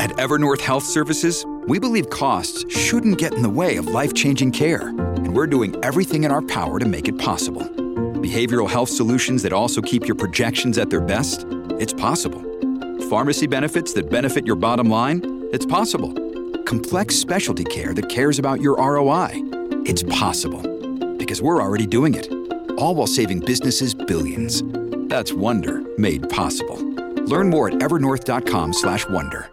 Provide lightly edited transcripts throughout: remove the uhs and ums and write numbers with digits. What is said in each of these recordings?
At Evernorth Health Services, we believe costs shouldn't get in the way of life-changing care, and we're doing everything in our power to make it possible. Behavioral health solutions that also keep your projections at their best? It's possible. Pharmacy benefits that benefit your bottom line? It's possible. Complex specialty care that cares about your ROI? It's possible. Because we're already doing it. All while saving businesses billions. That's Wonder made possible. Learn more at evernorth.com/wonder.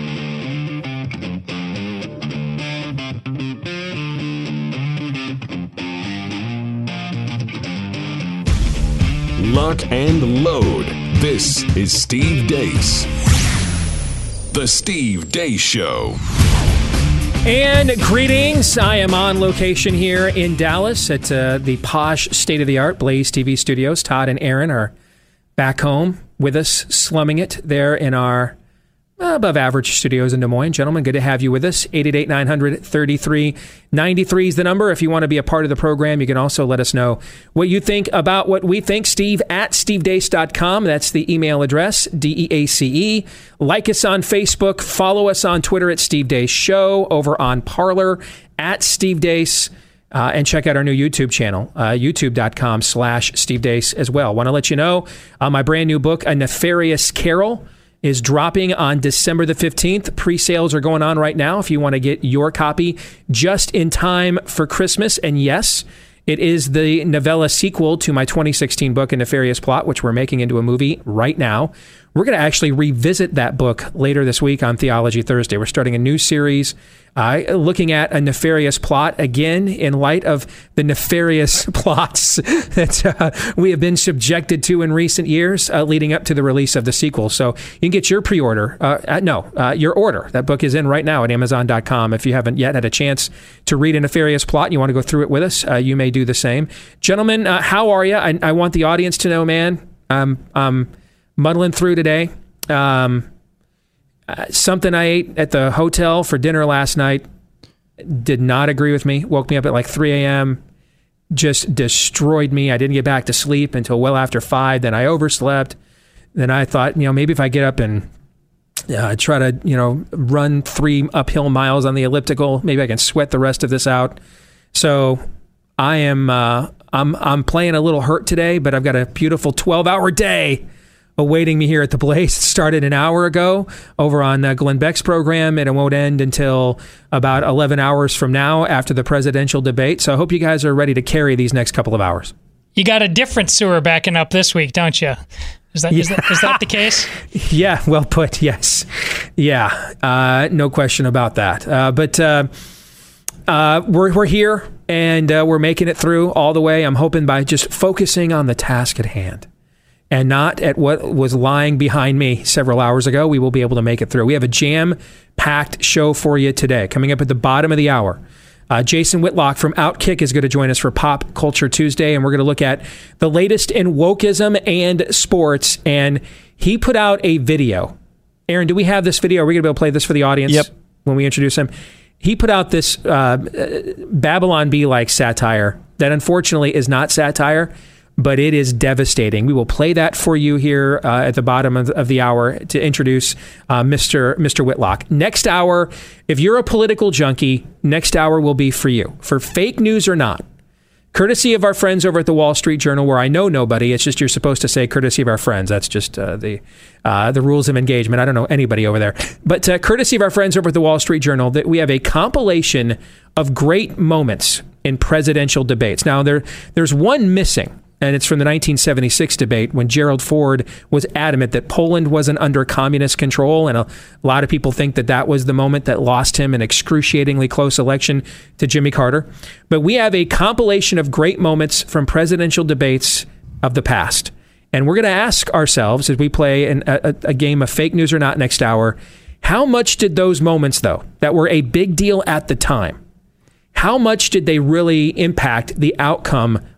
Lock and load. This is Steve Deace. The Steve Deace Show. And greetings. I am on location here in Dallas at the posh, state-of-the-art Blaze TV studios. Todd and Aaron are back home with us, slumming it there in our above-average studios in Des Moines. Gentlemen, good to have you with us. 888-900-3393 is the number. If you want to be a part of the program, you can also let us know what you think about what we think. Steve at stevedeace.com. That's the email address, DEACE. Like us on Facebook. Follow us on Twitter at Steve Deace Show. Over on Parler at Steve Deace. And check out our new YouTube channel, youtube.com/Steve Deace as well. Want to let you know my brand new book, A Nefarious Carol, is dropping on December the 15th. Pre-sales are going on right now if you want to get your copy just in time for Christmas. And yes, it is the novella sequel to my 2016 book, A Nefarious Plot, which we're making into a movie right now. We're going to actually revisit that book later this week on Theology Thursday. We're starting a new series looking at A Nefarious Plot, again, in light of the nefarious plots that we have been subjected to in recent years leading up to the release of the sequel. So you can get your pre-order. Your order. That book is in right now at Amazon.com. If you haven't yet had a chance to read A Nefarious Plot and you want to go through it with us, you may do the same. Gentlemen, how are you? I want the audience to know, man, I'm muddling through today. Something I ate at the hotel for dinner last night did not agree with me. Woke me up at like 3 a.m. Just destroyed me. I didn't get back to sleep until well after 5. Then I overslept. Then I thought, maybe if I get up and try to, run 3 uphill miles on the elliptical, maybe I can sweat the rest of this out. So I am, I'm playing a little hurt today, but I've got a beautiful 12-hour day awaiting me here at the Blaze. It started an hour ago over on Glenn Beck's program, and it won't end until about 11 hours from now after the presidential debate. So I hope you guys are ready to carry these next couple of hours. You got a different sewer backing up this week, don't you? Is that the case? Yeah, well put, yes. Yeah, no question about that. But we're here, and we're making it through all the way. I'm hoping by just focusing on the task at hand and not at what was lying behind me several hours ago, we will be able to make it through. We have a jam-packed show for you today. Coming up at the bottom of the hour, Jason Whitlock from Outkick is going to join us for Pop Culture Tuesday, and we're going to look at the latest in wokeism and sports. And he put out a video. Aaron, do we have this video? Are we going to be able to play this for the audience? Yep. When we introduce him? He put out this Babylon Bee-like satire that unfortunately is not satire, but it is devastating. We will play that for you here at the bottom of the hour to introduce Mr. Whitlock. Next hour, if you're a political junkie, next hour will be for you. For fake news or not, courtesy of our friends over at the Wall Street Journal, where I know nobody. It's just you're supposed to say courtesy of our friends. That's just the rules of engagement. I don't know anybody over there. But courtesy of our friends over at the Wall Street Journal, that we have a compilation of great moments in presidential debates. Now, there's one missing. And it's from the 1976 debate when Gerald Ford was adamant that Poland wasn't under communist control. And a lot of people think that was the moment that lost him an excruciatingly close election to Jimmy Carter. But we have a compilation of great moments from presidential debates of the past. And we're going to ask ourselves, as we play a game of fake news or not next hour, how much did those moments, though, that were a big deal at the time, how much did they really impact the outcome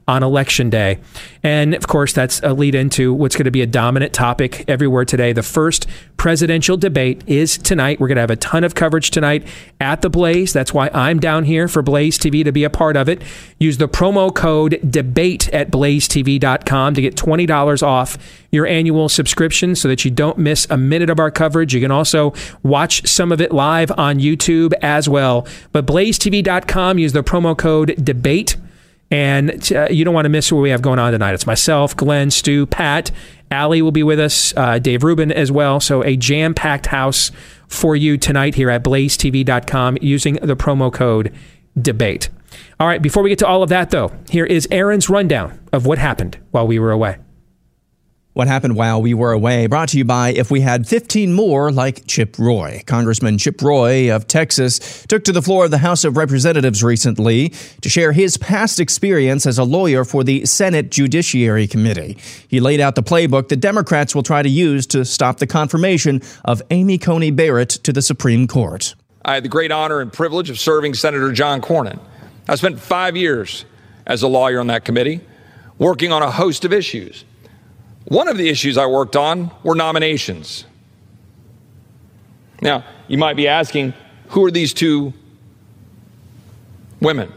on Election Day. And of course, that's a lead into what's going to be a dominant topic everywhere today. The first presidential debate is tonight. We're going to have a ton of coverage tonight at the Blaze. That's why I'm down here for Blaze TV to be a part of it. Use the promo code DEBATE at blazetv.com to get $20 off your annual subscription so that you don't miss a minute of our coverage. You can also watch some of it live on YouTube as well. But blazetv.com, use the promo code DEBATE. And you don't want to miss what we have going on tonight. It's myself, Glenn, Stu, Pat, Allie will be with us, Dave Rubin as well. So a jam-packed house for you tonight here at blazetv.com using the promo code DEBATE. All right, before we get to all of that, though, here is Aaron's rundown of what happened while we were away. What happened while we were away, brought to you by If We Had 15 More Like Chip Roy. Congressman Chip Roy of Texas took to the floor of the House of Representatives recently to share his past experience as a lawyer for the Senate Judiciary Committee. He laid out the playbook that Democrats will try to use to stop the confirmation of Amy Coney Barrett to the Supreme Court. I had the great honor and privilege of serving Senator John Cornyn. I spent 5 years as a lawyer on that committee, working on a host of issues. One of the issues I worked on were nominations. Now, you might be asking, who are these two women?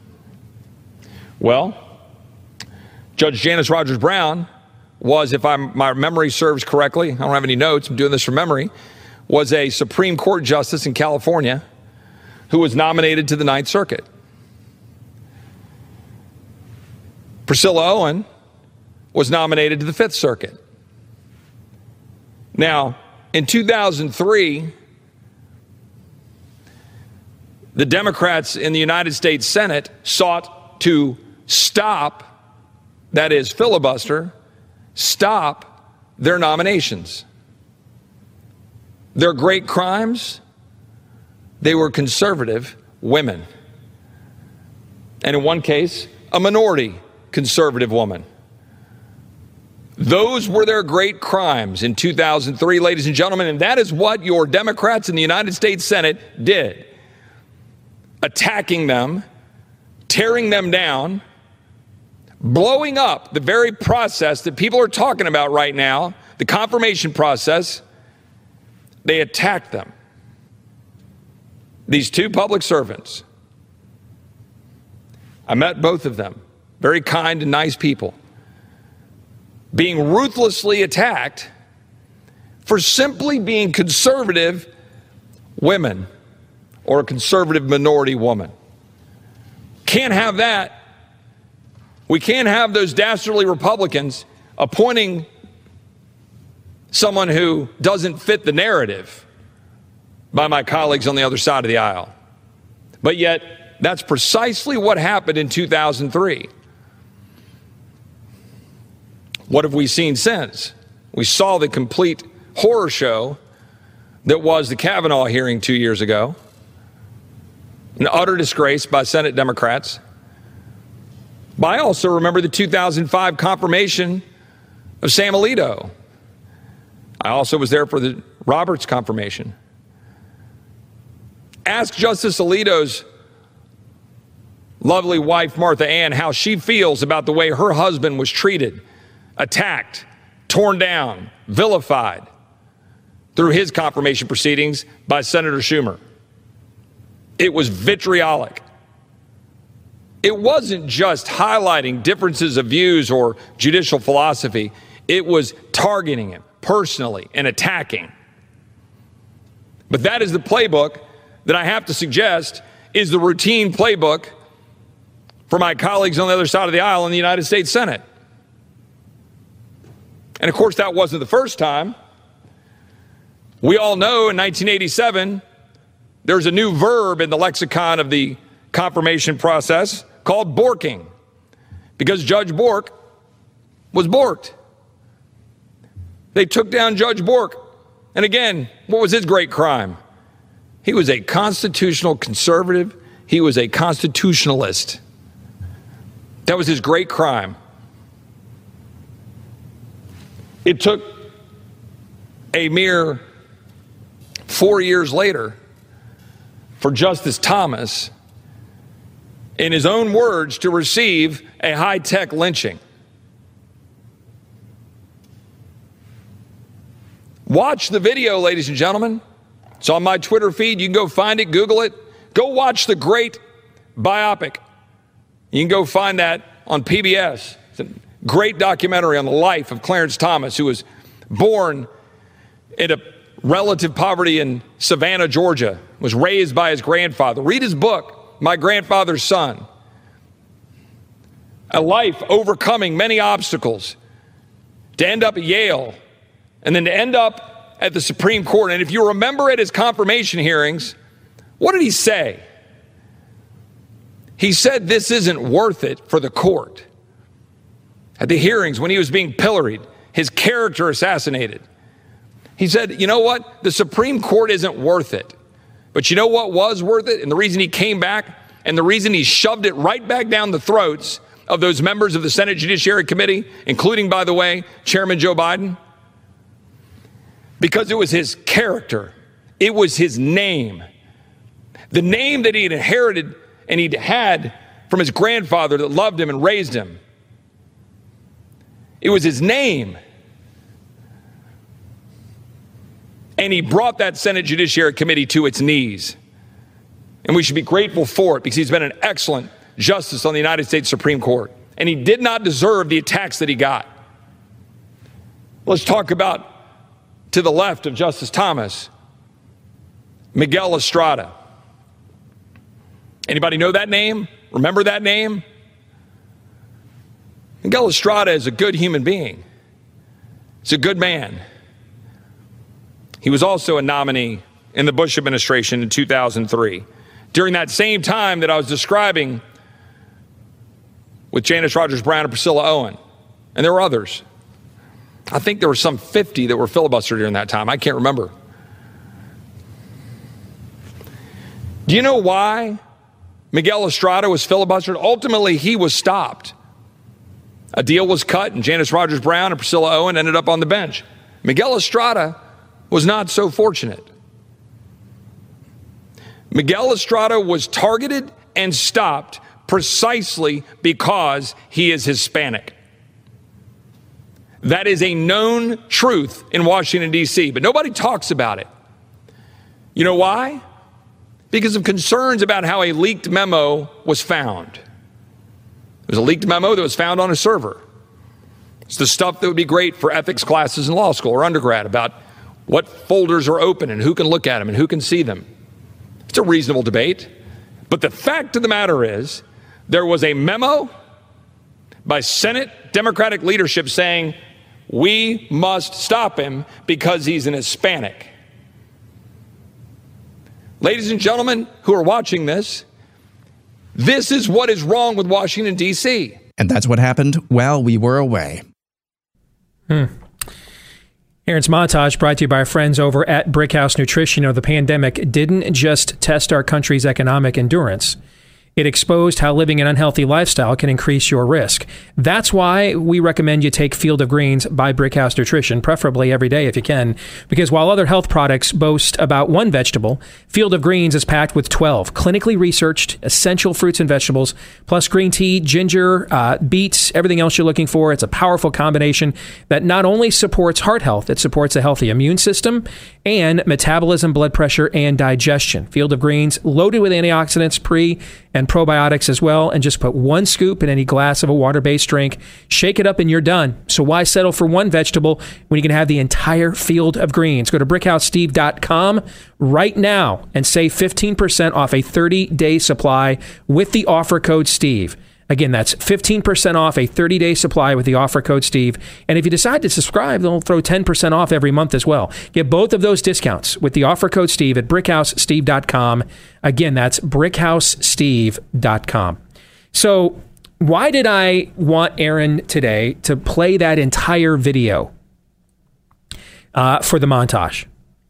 Well, Judge Janice Rogers Brown was, if my memory serves correctly, I don't have any notes, I'm doing this from memory, was a Supreme Court justice in California who was nominated to the Ninth Circuit. Priscilla Owen was nominated to the Fifth Circuit. Now, in 2003, the Democrats in the United States Senate sought to stop, that is, filibuster, stop their nominations. Their great crimes, they were conservative women. And in one case, a minority conservative woman. Those were their great crimes in 2003, ladies and gentlemen, and that is what your Democrats in the United States Senate did. Attacking them, tearing them down, blowing up the very process that people are talking about right now, the confirmation process. They attacked them. These two public servants. I met both of them, very kind and nice people, being ruthlessly attacked for simply being conservative women or a conservative minority woman. Can't have that. We can't have those dastardly Republicans appointing someone who doesn't fit the narrative by my colleagues on the other side of the aisle. But yet, that's precisely what happened in 2003. What have we seen since? We saw the complete horror show that was the Kavanaugh hearing 2 years ago. An utter disgrace by Senate Democrats. But I also remember the 2005 confirmation of Sam Alito. I also was there for the Roberts confirmation. Ask Justice Alito's lovely wife, Martha Ann, how she feels about the way her husband was treated, attacked, torn down, vilified through his confirmation proceedings by Senator Schumer. It was vitriolic. It wasn't just highlighting differences of views or judicial philosophy. It was targeting him personally and attacking. But that is the playbook that I have to suggest is the routine playbook for my colleagues on the other side of the aisle in the United States Senate. And of course, that wasn't the first time. We all know in 1987, there's a new verb in the lexicon of the confirmation process called borking, because Judge Bork was borked. They took down Judge Bork. And again, what was his great crime? He was a constitutional conservative. He was a constitutionalist. That was his great crime. It took a mere 4 years later for Justice Thomas in his own words, to receive a high-tech lynching. Watch the video, ladies and gentlemen. It's on my Twitter feed. You can go find it, Google it. Go watch the great biopic. You can go find that on PBS. It's a great documentary on the life of Clarence Thomas, who was born into relative poverty in Savannah, Georgia, was raised by his grandfather. Read his book, My Grandfather's Son. A life overcoming many obstacles to end up at Yale and then to end up at the Supreme Court. And if you remember at his confirmation hearings, what did he say? He said this isn't worth it for the court. At the hearings, when he was being pilloried, his character assassinated, he said, you know what? The Supreme Court isn't worth it. But you know what was worth it? And the reason he came back and the reason he shoved it right back down the throats of those members of the Senate Judiciary Committee, including, by the way, Chairman Joe Biden, because it was his character. It was his name. The name that he had inherited and he'd had from his grandfather that loved him and raised him. It was his name. And he brought that Senate Judiciary Committee to its knees. And we should be grateful for it because he's been an excellent justice on the United States Supreme Court. And he did not deserve the attacks that he got. Let's talk about, to the left of Justice Thomas, Miguel Estrada. Anybody know that name? Remember that name? Miguel Estrada is a good human being. He's a good man. He was also a nominee in the Bush administration in 2003. During that same time that I was describing with Janice Rogers Brown and Priscilla Owen, and there were others. I think there were some 50 that were filibustered during that time. I can't remember. Do you know why Miguel Estrada was filibustered? Ultimately, he was stopped. A deal was cut, and Janice Rogers Brown and Priscilla Owen ended up on the bench. Miguel Estrada was not so fortunate. Miguel Estrada was targeted and stopped precisely because he is Hispanic. That is a known truth in Washington, D.C., but nobody talks about it. You know why? Because of concerns about how a leaked memo was found. It was a leaked memo that was found on a server. It's the stuff that would be great for ethics classes in law school or undergrad about what folders are open and who can look at them and who can see them. It's a reasonable debate. But the fact of the matter is, there was a memo by Senate Democratic leadership saying, we must stop him because he's an Hispanic. Ladies and gentlemen who are watching this, this is what is wrong with Washington, D.C. And that's what happened while we were away. Aaron's Montage brought to you by our friends over at Brickhouse Nutrition. You know, the pandemic didn't just test our country's economic endurance. It exposed how living an unhealthy lifestyle can increase your risk. That's why we recommend you take Field of Greens by Brickhouse Nutrition, preferably every day if you can, because while other health products boast about one vegetable, Field of Greens is packed with 12 clinically researched essential fruits and vegetables, plus green tea, ginger, beets, everything else you're looking for. It's a powerful combination that not only supports heart health, it supports a healthy immune system and metabolism, blood pressure, and digestion. Field of Greens, loaded with antioxidants, pre- and probiotics as well, and just put one scoop in any glass of a water-based drink. Shake it up and you're done. So why settle for one vegetable when you can have the entire Field of Greens? Go to BrickhouseSteve.com right now and save 15% off a 30-day supply with the offer code Steve. Again, that's 15% off a 30-day supply with the offer code Steve. And if you decide to subscribe, they'll throw 10% off every month as well. Get both of those discounts with the offer code Steve at BrickhouseSteve.com. Again, that's BrickhouseSteve.com. So why did I want Aaron today to play that entire video for the montage?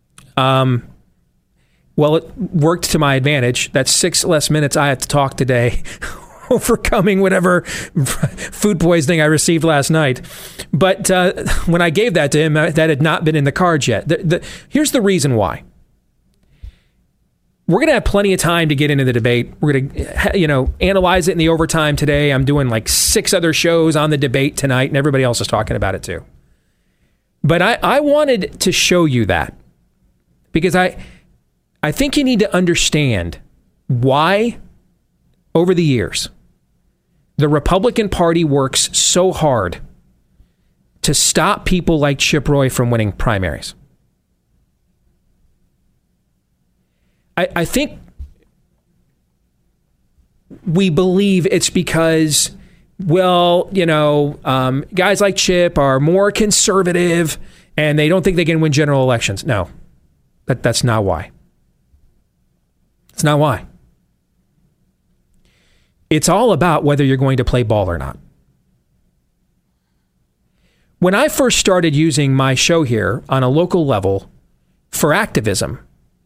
Well, it worked to my advantage. That's 6 less minutes I had to talk today. Overcoming whatever food poisoning I received last night. But when I gave that to him, that had not been in the cards yet. Here's the reason why. we're going to have plenty of time to get into the debate. We're going to, analyze it in the overtime today. I'm doing like 6 other shows on the debate tonight, and everybody else is talking about it too. But I wanted to show you that because I think you need to understand why, over the years, the Republican Party works so hard to stop people like Chip Roy from winning primaries. I think we believe it's because, guys like Chip are more conservative and they don't think they can win general elections. No, that's not why. It's not why. It's all about whether you're going to play ball or not. When I first started using my show here on a local level for activism,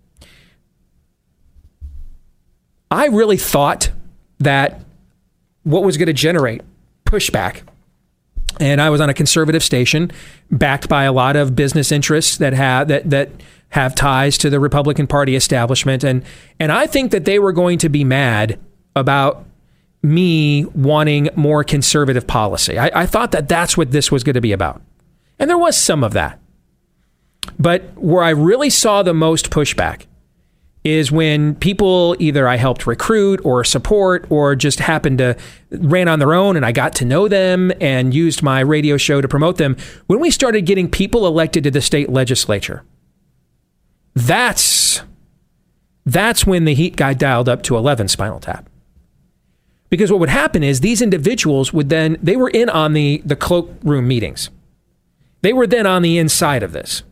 I really thought that what was going to generate pushback, and I was on a conservative station backed by a lot of business interests that have ties to the Republican Party establishment, and I think that they were going to be mad about me wanting more conservative policy. I thought that that's what this was going to be about, and there was some of that. But where I really saw the most pushback is when people either I helped recruit or support or just happened to ran on their own and I got to know them and used my radio show to promote them. When we started getting people elected to the state legislature, that's when the heat got dialed up to 11, Spinal Tap. Because what would happen is these individuals they were in on the cloakroom meetings. They were then on the inside of this,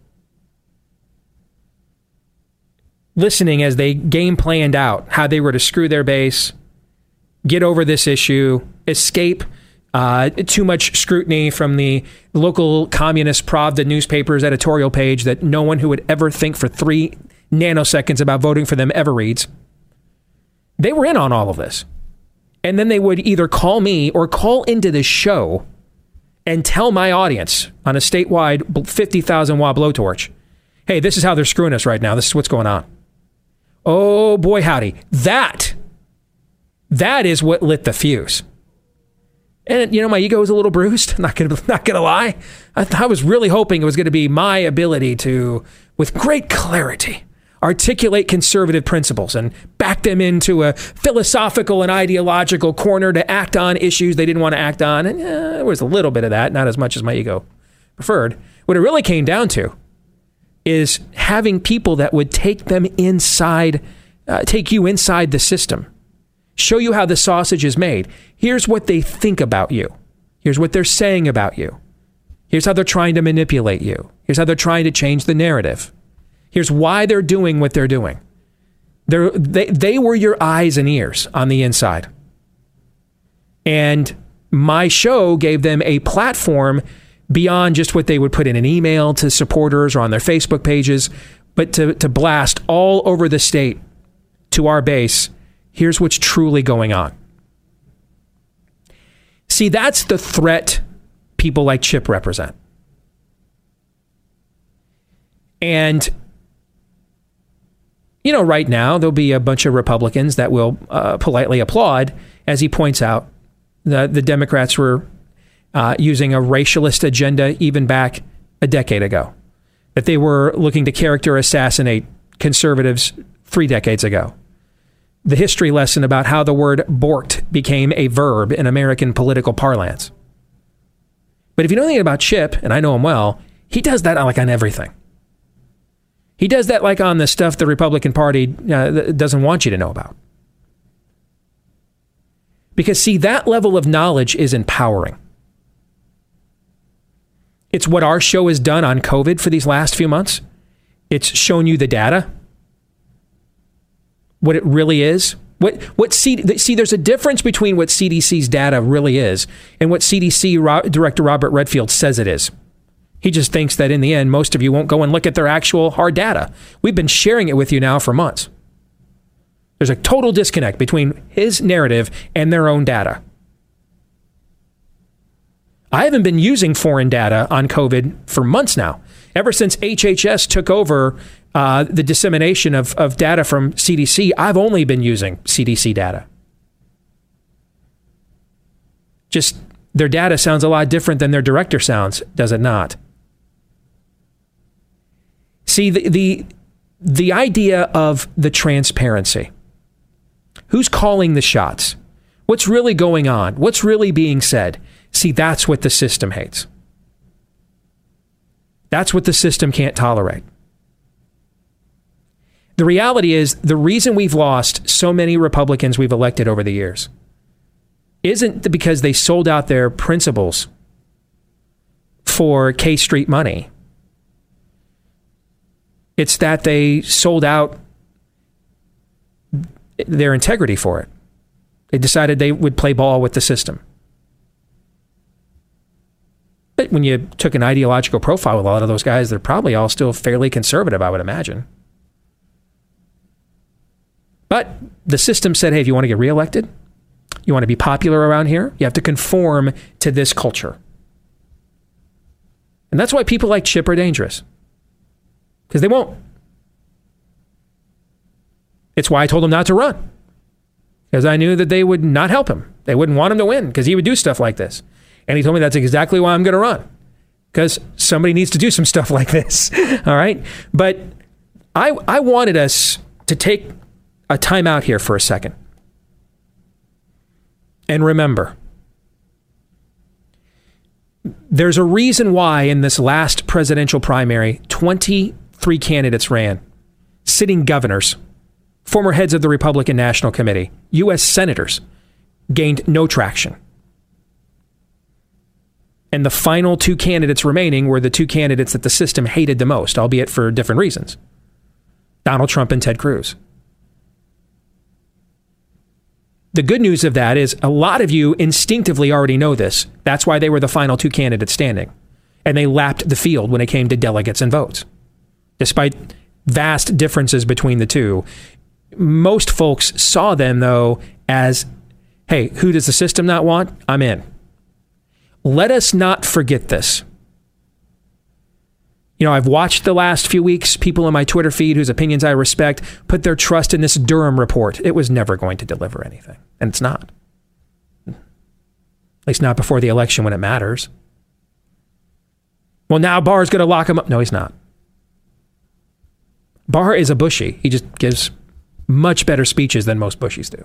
listening as they game planned out how they were to screw their base, get over this issue, escape too much scrutiny from the local communist Pravda newspaper's editorial page that no one who would ever think for 3 nanoseconds about voting for them ever reads. They were in on all of this. And then they would either call me or call into the show and tell my audience on a statewide 50,000 watt blowtorch, hey, this is how they're screwing us right now. This is what's going on. Oh, boy, howdy. That is what lit the fuse. And, my ego was a little bruised. Not gonna lie. I was really hoping it was going to be my ability to, with great clarity, articulate conservative principles and back them into a philosophical and ideological corner to act on issues they didn't want to act on. And there was a little bit of that, not as much as my ego preferred. What it really came down to is having people that would take them inside, take you inside the system, show you how the sausage is made. Here's what they think about you. Here's what they're saying about you. Here's how they're trying to manipulate you. Here's how they're trying to change the narrative. Here's why they're doing what they're doing. They were your eyes and ears on the inside. And my show gave them a platform beyond just what they would put in an email to supporters or on their Facebook pages, but to blast all over the state to our base. Here's what's truly going on. See, that's the threat people like Chip represent. And right now, there'll be a bunch of Republicans that will politely applaud, as he points out, the Democrats were using a racialist agenda even back a decade ago, that they were looking to character assassinate conservatives 3 decades ago. The history lesson about how the word borked became a verb in American political parlance. But if you know anything about Chip, and I know him well, he does that on everything. He does that on the stuff the Republican Party doesn't want you to know about. Because, see, that level of knowledge is empowering. It's what our show has done on COVID for these last few months. It's shown you the data, what it really is. See, there's a difference between what CDC's data really is and what CDC Director Robert Redfield says it is. He just thinks that in the end, most of you won't go and look at their actual hard data. We've been sharing it with you now for months. There's a total disconnect between his narrative and their own data. I haven't been using foreign data on COVID for months now. Ever since HHS took over the dissemination of data from CDC, I've only been using CDC data. Just their data sounds a lot different than their director sounds, does it not? See, the idea of the transparency. Who's calling the shots? What's really going on? What's really being said? See, that's what the system hates. That's what the system can't tolerate. The reality is, the reason we've lost so many Republicans we've elected over the years isn't because they sold out their principles for K Street money. It's that they sold out their integrity for it. They decided they would play ball with the system. But when you took an ideological profile with a lot of those guys, they're probably all still fairly conservative, I would imagine. But the system said, hey, if you want to get reelected, you want to be popular around here, you have to conform to this culture. And that's why people like Chip are dangerous. Because they won't. It's why I told him not to run. Because I knew that they would not help him. They wouldn't want him to win because he would do stuff like this. And he told me that's exactly why I'm going to run. Because somebody needs to do some stuff like this. All right? But I wanted us to take a time out here for a second. And remember, there's a reason why in this last presidential primary, 23 candidates ran. Sitting governors, former heads of the Republican National Committee, U.S. senators gained no traction. And the final two candidates remaining were the two candidates that the system hated the most, albeit for different reasons. Donald Trump and Ted Cruz. The good news of that is a lot of you instinctively already know this. That's why they were the final two candidates standing. And they lapped the field when it came to delegates and votes. Despite vast differences between the two, most folks saw them, though, as, hey, who does the system not want? I'm in. Let us not forget this. You know, I've watched the last few weeks, people on my Twitter feed whose opinions I respect put their trust in this Durham report. It was never going to deliver anything. And it's not. At least not before the election when it matters. Well, now Barr's going to lock him up. No, he's not. Barr is a Bushy. He just gives much better speeches than most Bushies do.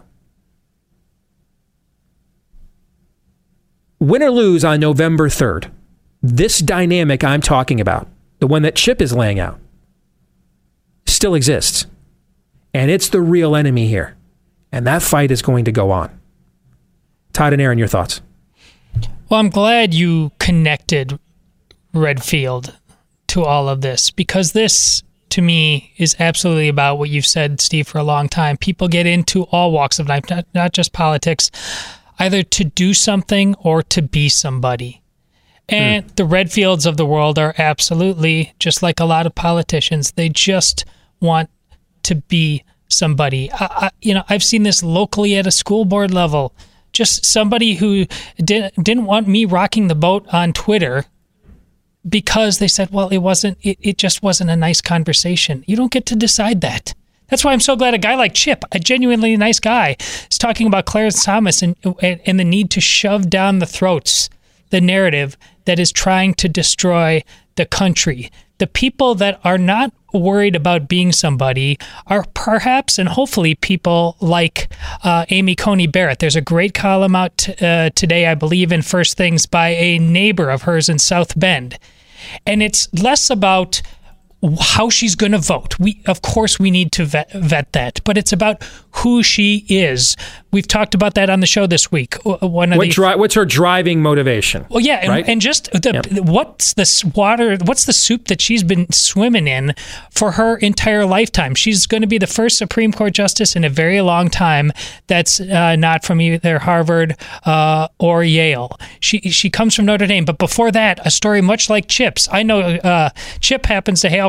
Win or lose on November 3rd, this dynamic I'm talking about, the one that Chip is laying out, still exists. And it's the real enemy here. And that fight is going to go on. Todd and Aaron, your thoughts? Well, I'm glad you connected Redfield to all of this, because this, to me, is absolutely about what you've said, Steve, for a long time. People get into all walks of life, not just politics, either to do something or to be somebody. And the Redfields of the world are absolutely, just like a lot of politicians, they just want to be somebody. I've seen this locally at a school board level. Just somebody who didn't want me rocking the boat on Twitter because they said, well, it just wasn't a nice conversation. You don't get to decide that. That's why I'm so glad a guy like Chip, a genuinely nice guy, is talking about Clarence Thomas and the need to shove down the throats the narrative that is trying to destroy the country. The people that are not worried about being somebody are perhaps and hopefully people like Amy Coney Barrett. There's a great column out today, I believe, in First Things by a neighbor of hers in South Bend. And it's less about how she's going to vote. Of course, we need to vet that, but it's about who she is. We've talked about that on the show this week. What's her driving motivation? Well, yeah, right? and just what's the soup that she's been swimming in for her entire lifetime? She's going to be the first Supreme Court justice in a very long time that's not from either Harvard or Yale. She comes from Notre Dame, but before that, a story much like Chip's. I know Chip happens to hail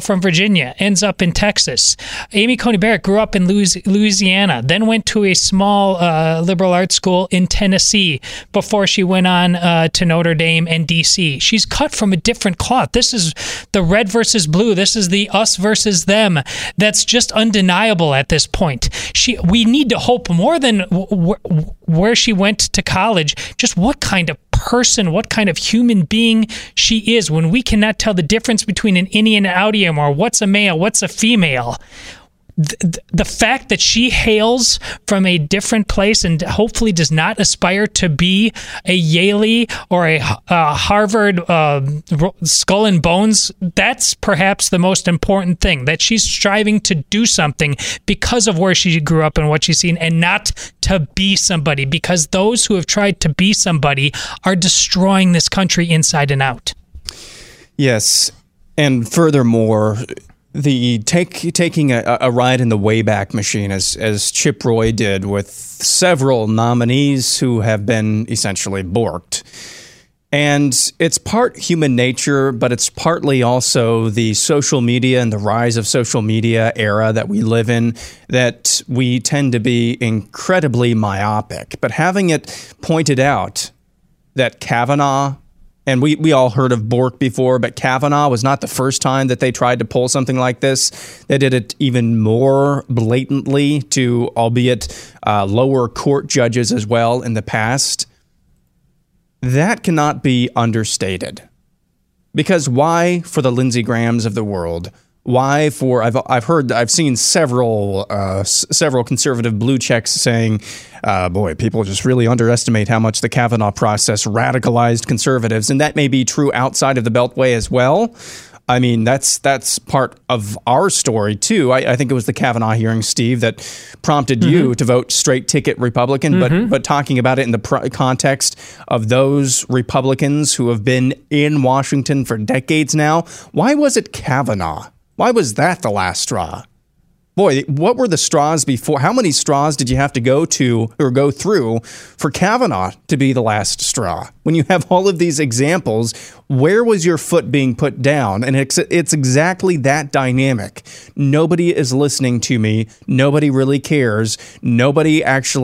from Virginia, ends up in Texas. Amy Coney Barrett grew up in Louisiana, then went to a small liberal arts school in Tennessee before she went on to Notre Dame and D.C. She's cut from a different cloth. This is the red versus blue. This is the us versus them. That's just undeniable at this point. We need to hope more than where she went to college, just what kind of person, what kind of human being she is, when we cannot tell the difference between an innie and an outie or what's a male, what's a female. The fact that she hails from a different place and hopefully does not aspire to be a Yale or a Harvard skull and bones, that's perhaps the most important thing, that she's striving to do something because of where she grew up and what she's seen, and not to be somebody, because those who have tried to be somebody are destroying this country inside and out. Yes, and furthermore, the taking a ride in the Wayback Machine, as Chip Roy did with several nominees who have been essentially borked. And it's part human nature, but it's partly also the social media and the rise of social media era that we live in, that we tend to be incredibly myopic. But having it pointed out that Kavanaugh, and we all heard of Bork before, but Kavanaugh was not the first time that they tried to pull something like this. They did it even more blatantly to, albeit lower court judges as well in the past. That cannot be understated. Because why for the Lindsey Grahams of the world? Why for, I've seen several conservative blue checks saying, boy, people just really underestimate how much the Kavanaugh process radicalized conservatives. And that may be true outside of the Beltway as well. I mean, that's part of our story, too. I think it was the Kavanaugh hearing, Steve, that prompted you to vote straight ticket Republican. But talking about it in the context of those Republicans who have been in Washington for decades now, why was it Kavanaugh? Why was that the last straw? Boy, what were the straws before? How many straws did you have to go through for Kavanaugh to be the last straw? When you have all of these examples, where was your foot being put down? And it's exactly that dynamic. Nobody is listening to me. Nobody really cares. Nobody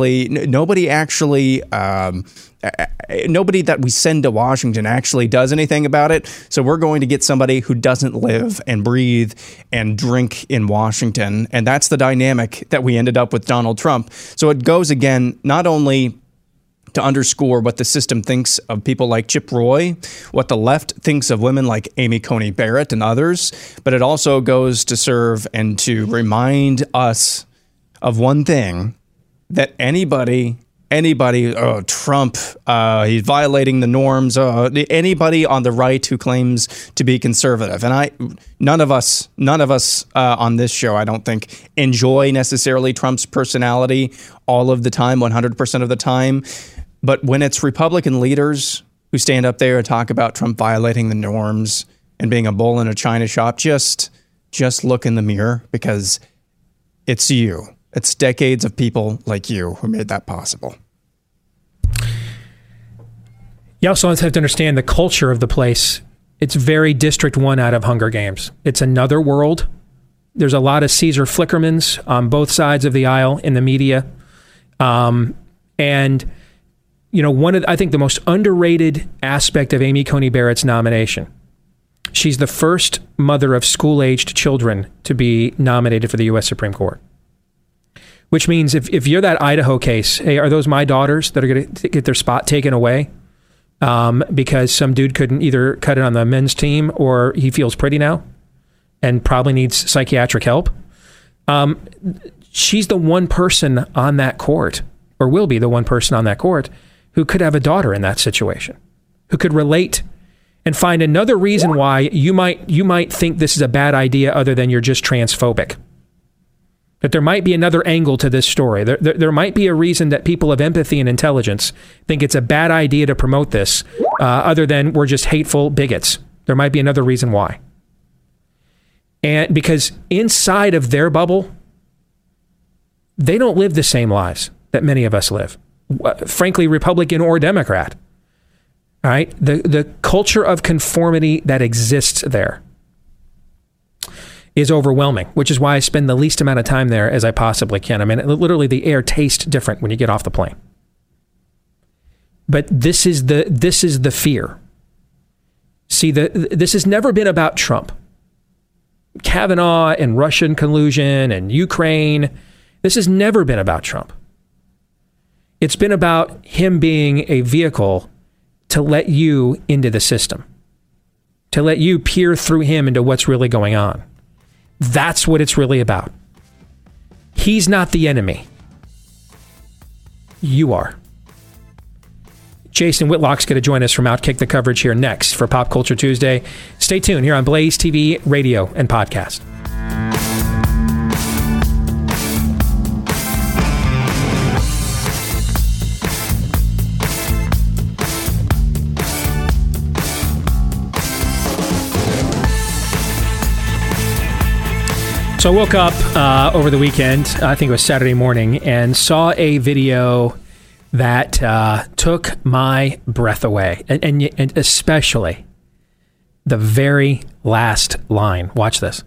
that we send to Washington actually does anything about it. So we're going to get somebody who doesn't live and breathe and drink in Washington. And that's the dynamic that we ended up with Donald Trump. So it goes again, not only to underscore what the system thinks of people like Chip Roy, what the left thinks of women like Amy Coney Barrett and others, but it also goes to serve and to remind us of one thing, that anybody, Trump, he's violating the norms, anybody on the right who claims to be conservative. And none of us on this show, I don't think, enjoy necessarily Trump's personality all of the time, 100% of the time. But when it's Republican leaders who stand up there and talk about Trump violating the norms and being a bull in a china shop, just look in the mirror, because it's you. It's decades of people like you who made that possible. You also have to understand the culture of the place. It's very District 1 out of Hunger Games. It's another world. There's a lot of Caesar Flickermans on both sides of the aisle in the media. And, you know, I think the most underrated aspect of Amy Coney Barrett's nomination, she's the first mother of school-aged children to be nominated for the U.S. Supreme Court. Which means if you're that Idaho case, hey, are those my daughters that are going to get their spot taken away because some dude couldn't either cut it on the men's team or he feels pretty now and probably needs psychiatric help? She's the one person on that court, or will be the one person on that court, who could have a daughter in that situation, who could relate and find another reason why you might think this is a bad idea other than you're just transphobic. That there might be another angle to this story. There might be a reason that people of empathy and intelligence think it's a bad idea to promote this, other than we're just hateful bigots. There might be another reason why. And because inside of their bubble, they don't live the same lives that many of us live. Frankly, Republican or Democrat. All right? The culture of conformity that exists there. is overwhelming, which is why I spend the least amount of time there as I possibly can. I mean, literally the air tastes different when you get off the plane. But this is the fear. See, this has never been about Trump. Kavanaugh and Russian collusion and Ukraine, this has never been about Trump. It's been about him being a vehicle to let you into the system, to let you peer through him into what's really going on. That's what it's really about. He's not the enemy. You are. Jason Whitlock's going to join us from Outkick the coverage here next for Pop Culture Tuesday. Stay tuned here on Blaze TV, radio, and podcast. So I woke up over the weekend, I think it was Saturday morning, and saw a video that took my breath away, and especially the very last line. Watch this.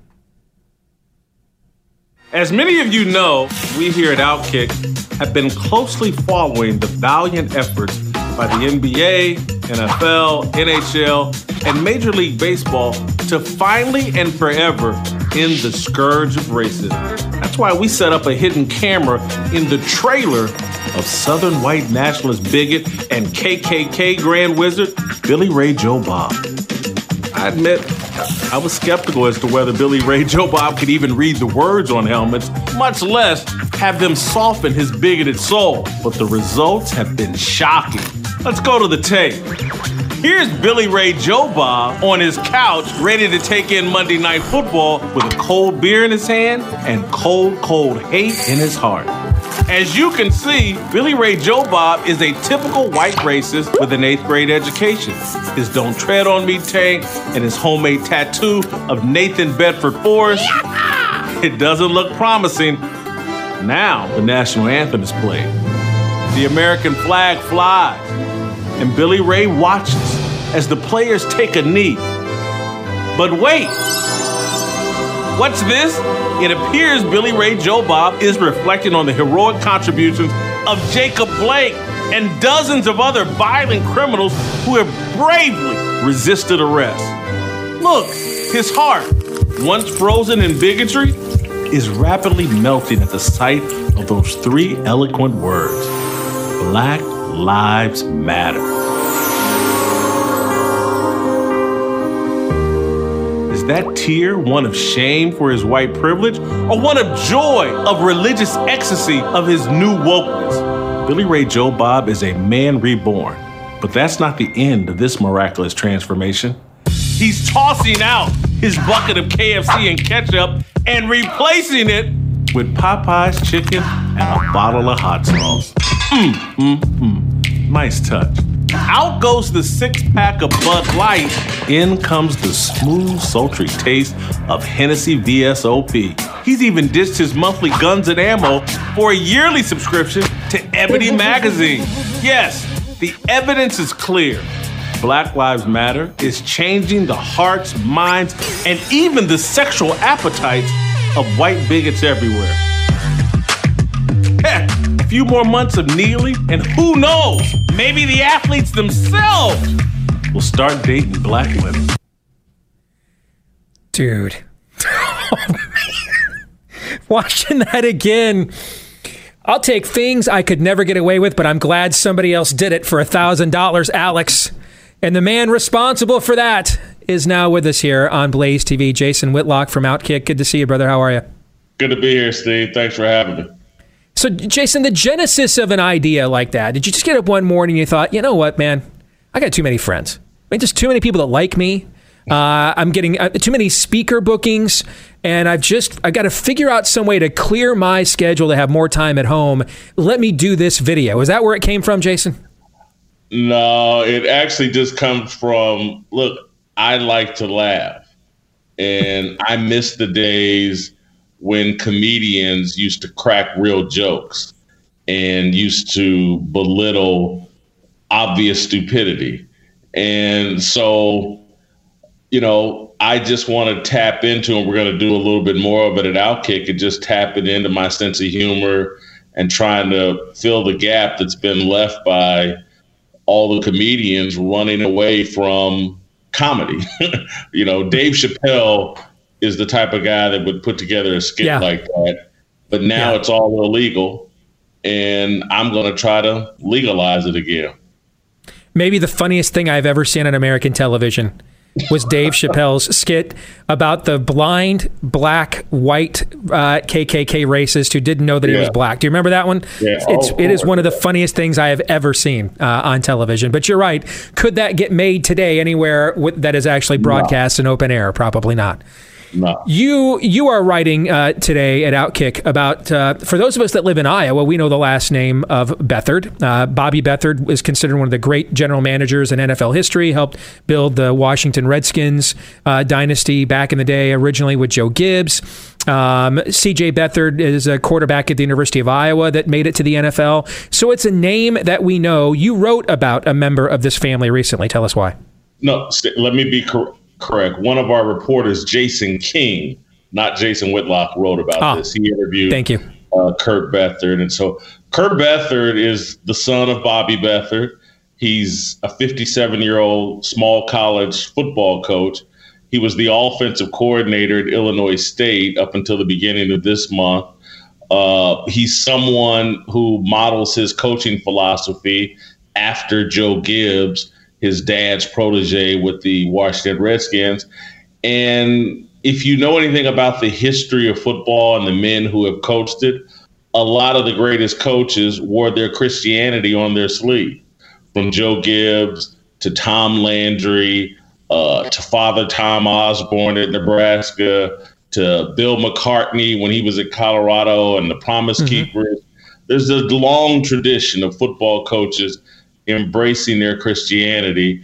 As many of you know, we here at Outkick have been closely following the valiant efforts by the NBA, NFL, NHL, and Major League Baseball to finally and forever end the scourge of racism. That's why we set up a hidden camera in the trailer of Southern white nationalist bigot and KKK grand wizard, Billy Ray Joe Bob. I admit, I was skeptical as to whether Billy Ray Joe Bob could even read the words on helmets, much less have them soften his bigoted soul. But the results have been shocking. Let's go to the tape. Here's Billy Ray Joe Bob on his couch, ready to take in Monday Night Football with a cold beer in his hand and cold, cold hate in his heart. As you can see, Billy Ray Joe Bob is a typical white racist with an 8th grade education. His Don't Tread on Me tank and his homemade tattoo of Nathan Bedford Forrest, it doesn't look promising. Now the national anthem is played. The American flag flies, and Billy Ray watches as the players take a knee. But wait, what's this? It appears Billy Ray Joe Bob is reflecting on the heroic contributions of Jacob Blake and dozens of other violent criminals who have bravely resisted arrest. Look, his heart, once frozen in bigotry, is rapidly melting at the sight of those 3 eloquent words: Black Lives Matter. Is that tear one of shame for his white privilege, or one of joy, of religious ecstasy of his new wokeness? Billy Ray Joe Bob is a man reborn, but that's not the end of this miraculous transformation. He's tossing out his bucket of KFC and ketchup and replacing it with Popeye's chicken and a bottle of hot sauce. Nice touch. Out goes the 6-pack of Bud Light. In comes the smooth, sultry taste of Hennessy VSOP. He's even ditched his monthly Guns and Ammo for a yearly subscription to Ebony magazine. Yes, the evidence is clear. Black Lives Matter is changing the hearts, minds, and even the sexual appetites of white bigots everywhere. Heck, a few more months of kneeling, and who knows, maybe the athletes themselves will start dating black women. Dude. Watching that again. I'll take things I could never get away with, but I'm glad somebody else did it for $1,000, Alex. And the man responsible for that is now with us here on Blaze TV. Jason Whitlock from Outkick. Good to see you, brother. How are you? Good to be here, Steve. Thanks for having me. So, Jason, the genesis of an idea like that, did you just get up one morning and you thought, you know what, man, I got too many friends. I mean, just too many people that like me. I'm getting too many speaker bookings, and I got to figure out some way to clear my schedule to have more time at home. Let me do this video. Is that where it came from, Jason? No, it actually just comes from, look, I like to laugh, and I miss the days when comedians used to crack real jokes and used to belittle obvious stupidity. And so I just want to tap into, and we're going to do a little bit more of it at Outkick, and just tap it into my sense of humor and trying to fill the gap that's been left by all the comedians running away from comedy. Dave Chappelle is the type of guy that would put together a skit like that, but now it's all illegal, and I'm going to try to legalize it again. Maybe the funniest thing I've ever seen on American television was Dave Chappelle's skit about the blind, black, white KKK racist who didn't know that he was black. Do you remember that one? Yeah. It is one of the funniest things I have ever seen on television. But you're right. Could that get made today anywhere that is actually broadcast in open air? Probably not. No. You are writing today at Outkick about, for those of us that live in Iowa, we know the last name of Beathard. Bobby Beathard is considered one of the great general managers in NFL history, helped build the Washington Redskins dynasty back in the day, originally with Joe Gibbs. C.J. Beathard is a quarterback at the University of Iowa that made it to the NFL. So it's a name that we know. You wrote about a member of this family recently. Tell us why. No, let me be correct. One of our reporters, Jason King, not Jason Whitlock, wrote about this. He interviewed Kurt Beathard. And so Kurt Beathard is the son of Bobby Beathard. He's a 57-year-old small college football coach. He was the offensive coordinator at Illinois State up until the beginning of this month. He's someone who models his coaching philosophy after Joe Gibbs, his dad's protege with the Washington Redskins. And if you know anything about the history of football and the men who have coached it, a lot of the greatest coaches wore their Christianity on their sleeve, from Joe Gibbs to Tom Landry, to Father Tom Osborne at Nebraska, to Bill McCartney when he was at Colorado, and the Promise Keepers. There's a long tradition of football coaches embracing their Christianity,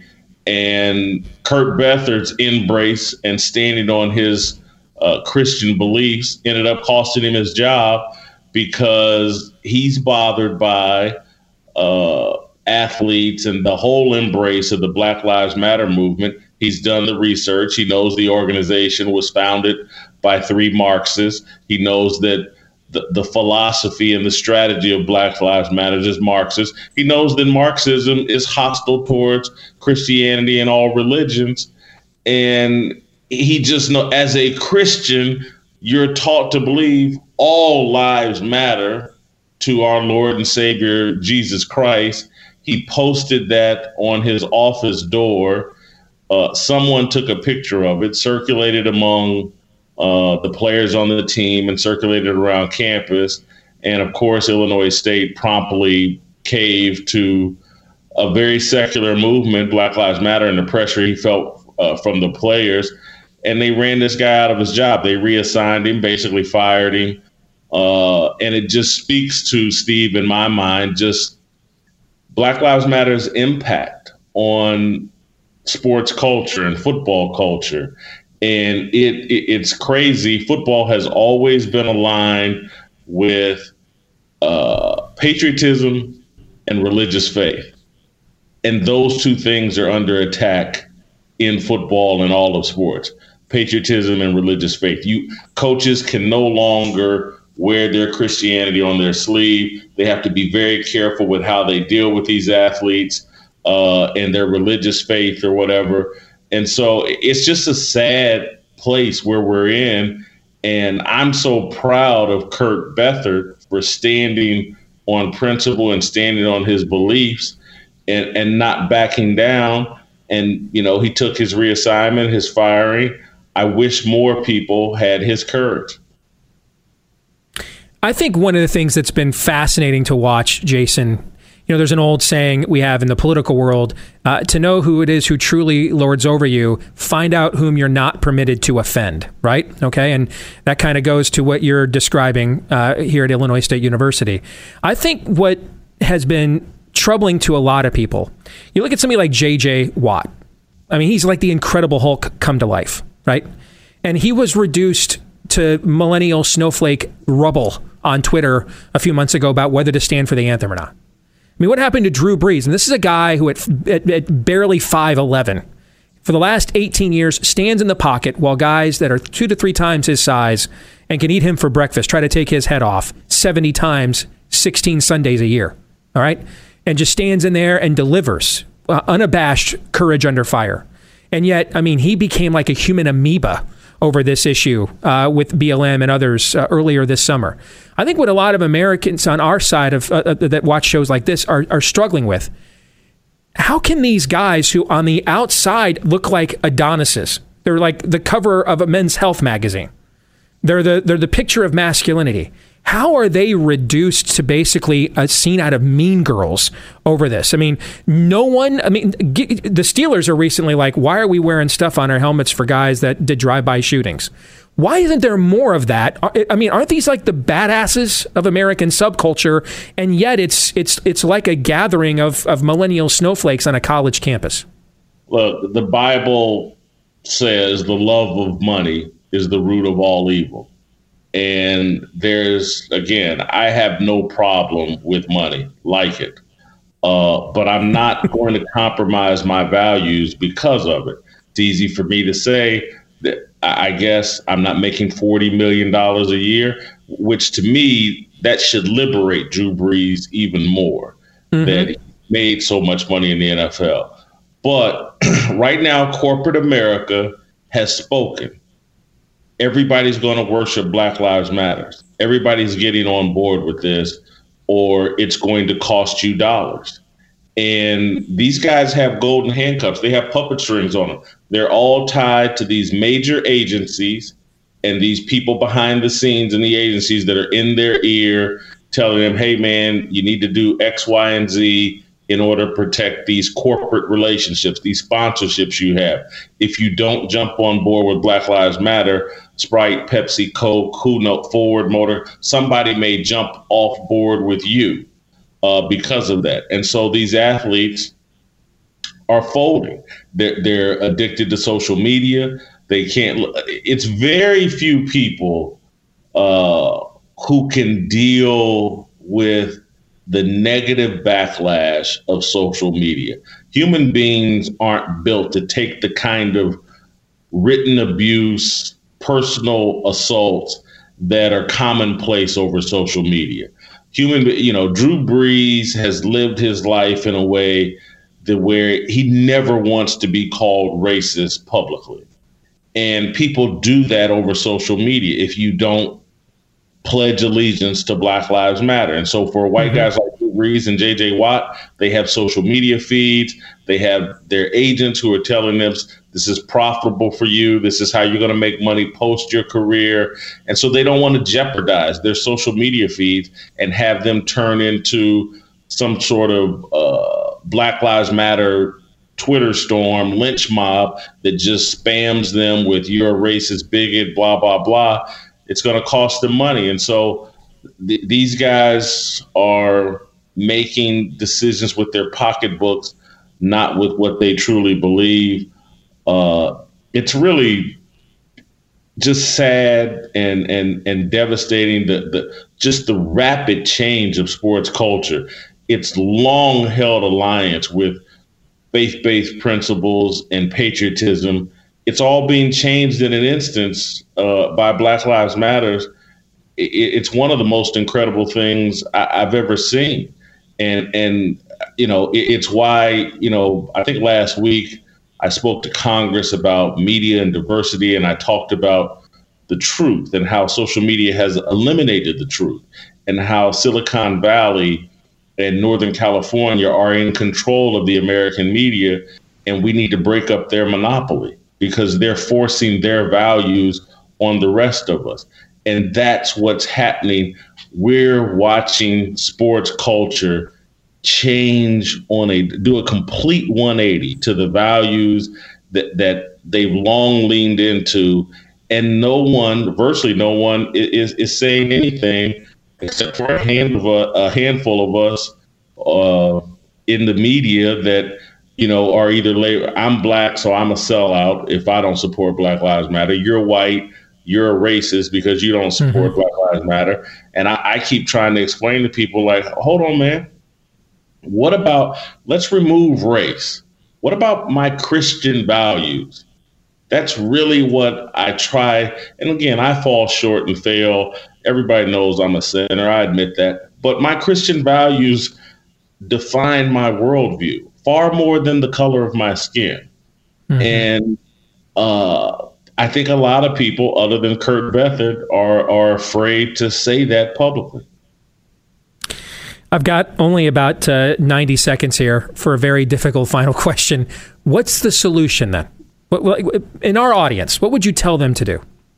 and Kurt Beathard's embrace and standing on his Christian beliefs ended up costing him his job, because he's bothered by athletes and the whole embrace of the Black Lives Matter movement. He's done the research. He knows the organization was founded by 3 Marxists. He knows that the philosophy and the strategy of Black Lives Matter is Marxist. He knows that Marxism is hostile towards Christianity and all religions. And he just knows, as a Christian, you're taught to believe all lives matter to our Lord and Savior, Jesus Christ. He posted that on his office door. Someone took a picture of it, circulated among the players on the team, and circulated around campus. And of course, Illinois State promptly caved to a very secular movement, Black Lives Matter, and the pressure he felt from the players. And they ran this guy out of his job. They reassigned him, basically fired him. And it just speaks to, Steve, in my mind, just Black Lives Matter's impact on sports culture and football culture. And it's crazy. Football has always been aligned with patriotism and religious faith. And those two things are under attack in football and all of sports: patriotism and religious faith. Coaches can no longer wear their Christianity on their sleeve. They have to be very careful with how they deal with these athletes and their religious faith or whatever. And so it's just a sad place where we're in. And I'm so proud of Kurt Beathard for standing on principle and standing on his beliefs and not backing down. And, he took his reassignment, his firing. I wish more people had his courage. I think one of the things that's been fascinating to watch, Jason, there's an old saying we have in the political world, to know who it is who truly lords over you, find out whom you're not permitted to offend, right? Okay, and that kind of goes to what you're describing here at Illinois State University. I think what has been troubling to a lot of people, you look at somebody like J.J. Watt. I mean, he's like the Incredible Hulk come to life, right? And he was reduced to millennial snowflake rubble on Twitter a few months ago about whether to stand for the anthem or not. I mean, what happened to Drew Brees? And this is a guy who at barely 5'11", for the last 18 years stands in the pocket while guys that are 2 to 3 times his size and can eat him for breakfast try to take his head off 70 times, 16 Sundays a year. All right? And just stands in there and delivers unabashed courage under fire. And yet, I mean, he became like a human amoeba over this issue with BLM and others earlier this summer. I think what a lot of Americans on our side of that watch shows like this are struggling with, how can these guys who on the outside look like Adonises, they're like the cover of a Men's Health magazine, they're the picture of masculinity, how are they reduced to basically a scene out of Mean Girls over this? I mean, the Steelers are recently like, why are we wearing stuff on our helmets for guys that did drive-by shootings? Why isn't there more of that? I mean, aren't these like the badasses of American subculture? And yet it's like a gathering of millennial snowflakes on a college campus. Look, the Bible says the love of money is the root of all evil. And I have no problem with money, like it. But I'm not going to compromise my values because of it. It's easy for me to say that I guess I'm not making $40 million a year, which to me, that should liberate Drew Brees even more, that he made so much money in the NFL. But right now, corporate America has spoken. Everybody's going to worship Black Lives Matter. Everybody's getting on board with this, or it's going to cost you dollars. And these guys have golden handcuffs. They have puppet strings on them. They're all tied to these major agencies and these people behind the scenes in the agencies that are in their ear telling them, hey, man, you need to do X, Y, and Z in order to protect these corporate relationships, these sponsorships you have. If you don't jump on board with Black Lives Matter, Sprite, Pepsi, Coke, Ford Motor, somebody may jump off board with you because of that. And so these athletes are folding. They're addicted to social media. They can't. It's very few people who can deal with the negative backlash of social media. Human beings aren't built to take the kind of written abuse, personal assaults that are commonplace over social media. Drew Brees has lived his life in a way that where he never wants to be called racist publicly. And people do that over social media if you don't pledge allegiance to Black Lives Matter. And so for white guys like Drew Brees and J.J. Watt, they have social media feeds. They have their agents who are telling them this is profitable for you. This is how you're going to make money post your career. And so they don't want to jeopardize their social media feeds and have them turn into some sort of Black Lives Matter Twitter storm, lynch mob that just spams them with you're a racist bigot, blah, blah, blah. It's going to cost them money. And so these guys are making decisions with their pocketbooks, not with what they truly believe. It's really just sad and devastating, the rapid change of sports culture. Its long held alliance with faith-based principles and patriotism, it's all being changed in an instance by Black Lives Matter. It's one of the most incredible things I've ever seen. And it's why, I think last week I spoke to Congress about media and diversity, and I talked about the truth and how social media has eliminated the truth and how Silicon Valley and Northern California are in control of the American media, and we need to break up their monopoly because they're forcing their values on the rest of us. And that's what's happening. We're watching sports culture change do a complete 180 to the values that they've long leaned into. And virtually no one is saying anything except for a handful of us in the media that, are either I'm black, so I'm a sellout if I don't support Black Lives Matter. You're white, you're a racist because you don't support Black Lives Matter. And I keep trying to explain to people, like, hold on, man. What about, let's remove race. What about my Christian values? That's really what I try. And again, I fall short and fail. Everybody knows I'm a sinner. I admit that. But my Christian values define my worldview far more than the color of my skin. Mm-hmm. And I think a lot of people, other than Kurt Beathard, are afraid to say that publicly. I've got only about 90 seconds here for a very difficult final question. What's the solution then? In our audience, what would you tell them to do?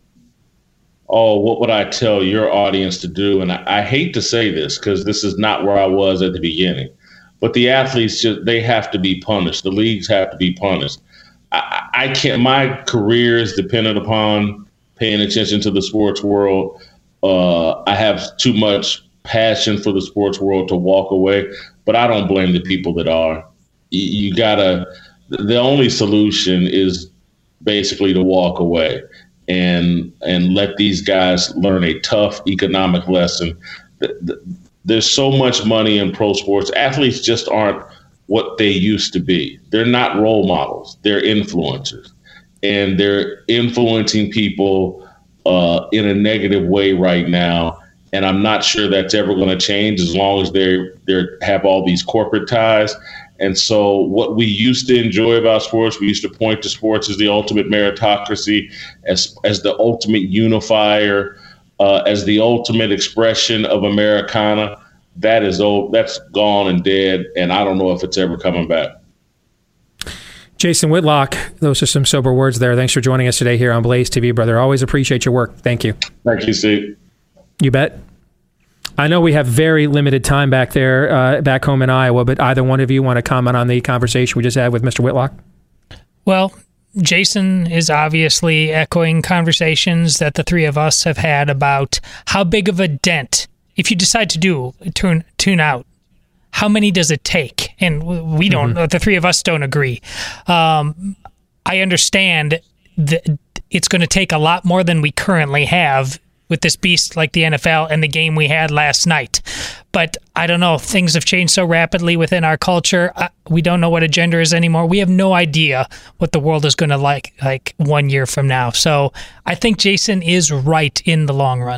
Oh, what would I tell your audience to do? And I hate to say this because this is not where I was at the beginning, but the athletes, they have to be punished. The leagues have to be punished. I can't, my career is dependent upon paying attention to the sports world. I have too much passion for the sports world to walk away, but I don't blame the people that are. You gotta, the only solution is basically to walk away and let these guys learn a tough economic lesson. There's so much money in pro sports. Athletes just aren't what they used to be. They're not role models. They're influencers, and they're influencing people in a negative way right now. And I'm not sure that's ever going to change as long as they have all these corporate ties. And so what we used to enjoy about sports, we used to point to sports as the ultimate meritocracy, as the ultimate unifier, as the ultimate expression of Americana. That is old. That's gone and dead. And I don't know if it's ever coming back. Jason Whitlock, those are some sober words there. Thanks for joining us today here on Blaze TV, brother. Always appreciate your work. Thank you. Thank you, Steve. You bet. I know we have very limited time back there, back home in Iowa, but either one of you want to comment on the conversation we just had with Mr. Whitlock? Well, Jason is obviously echoing conversations that the three of us have had about how big of a dent, if you decide to tune out, how many does it take? And we don't, the three of us don't agree. I understand that it's going to take a lot more than we currently have with this beast like the NFL and the game we had last night. But I don't know, things have changed so rapidly within our culture. We don't know what a gender is anymore. We have no idea what the world is going to like 1 year from now. So I think Jason is right in the long run.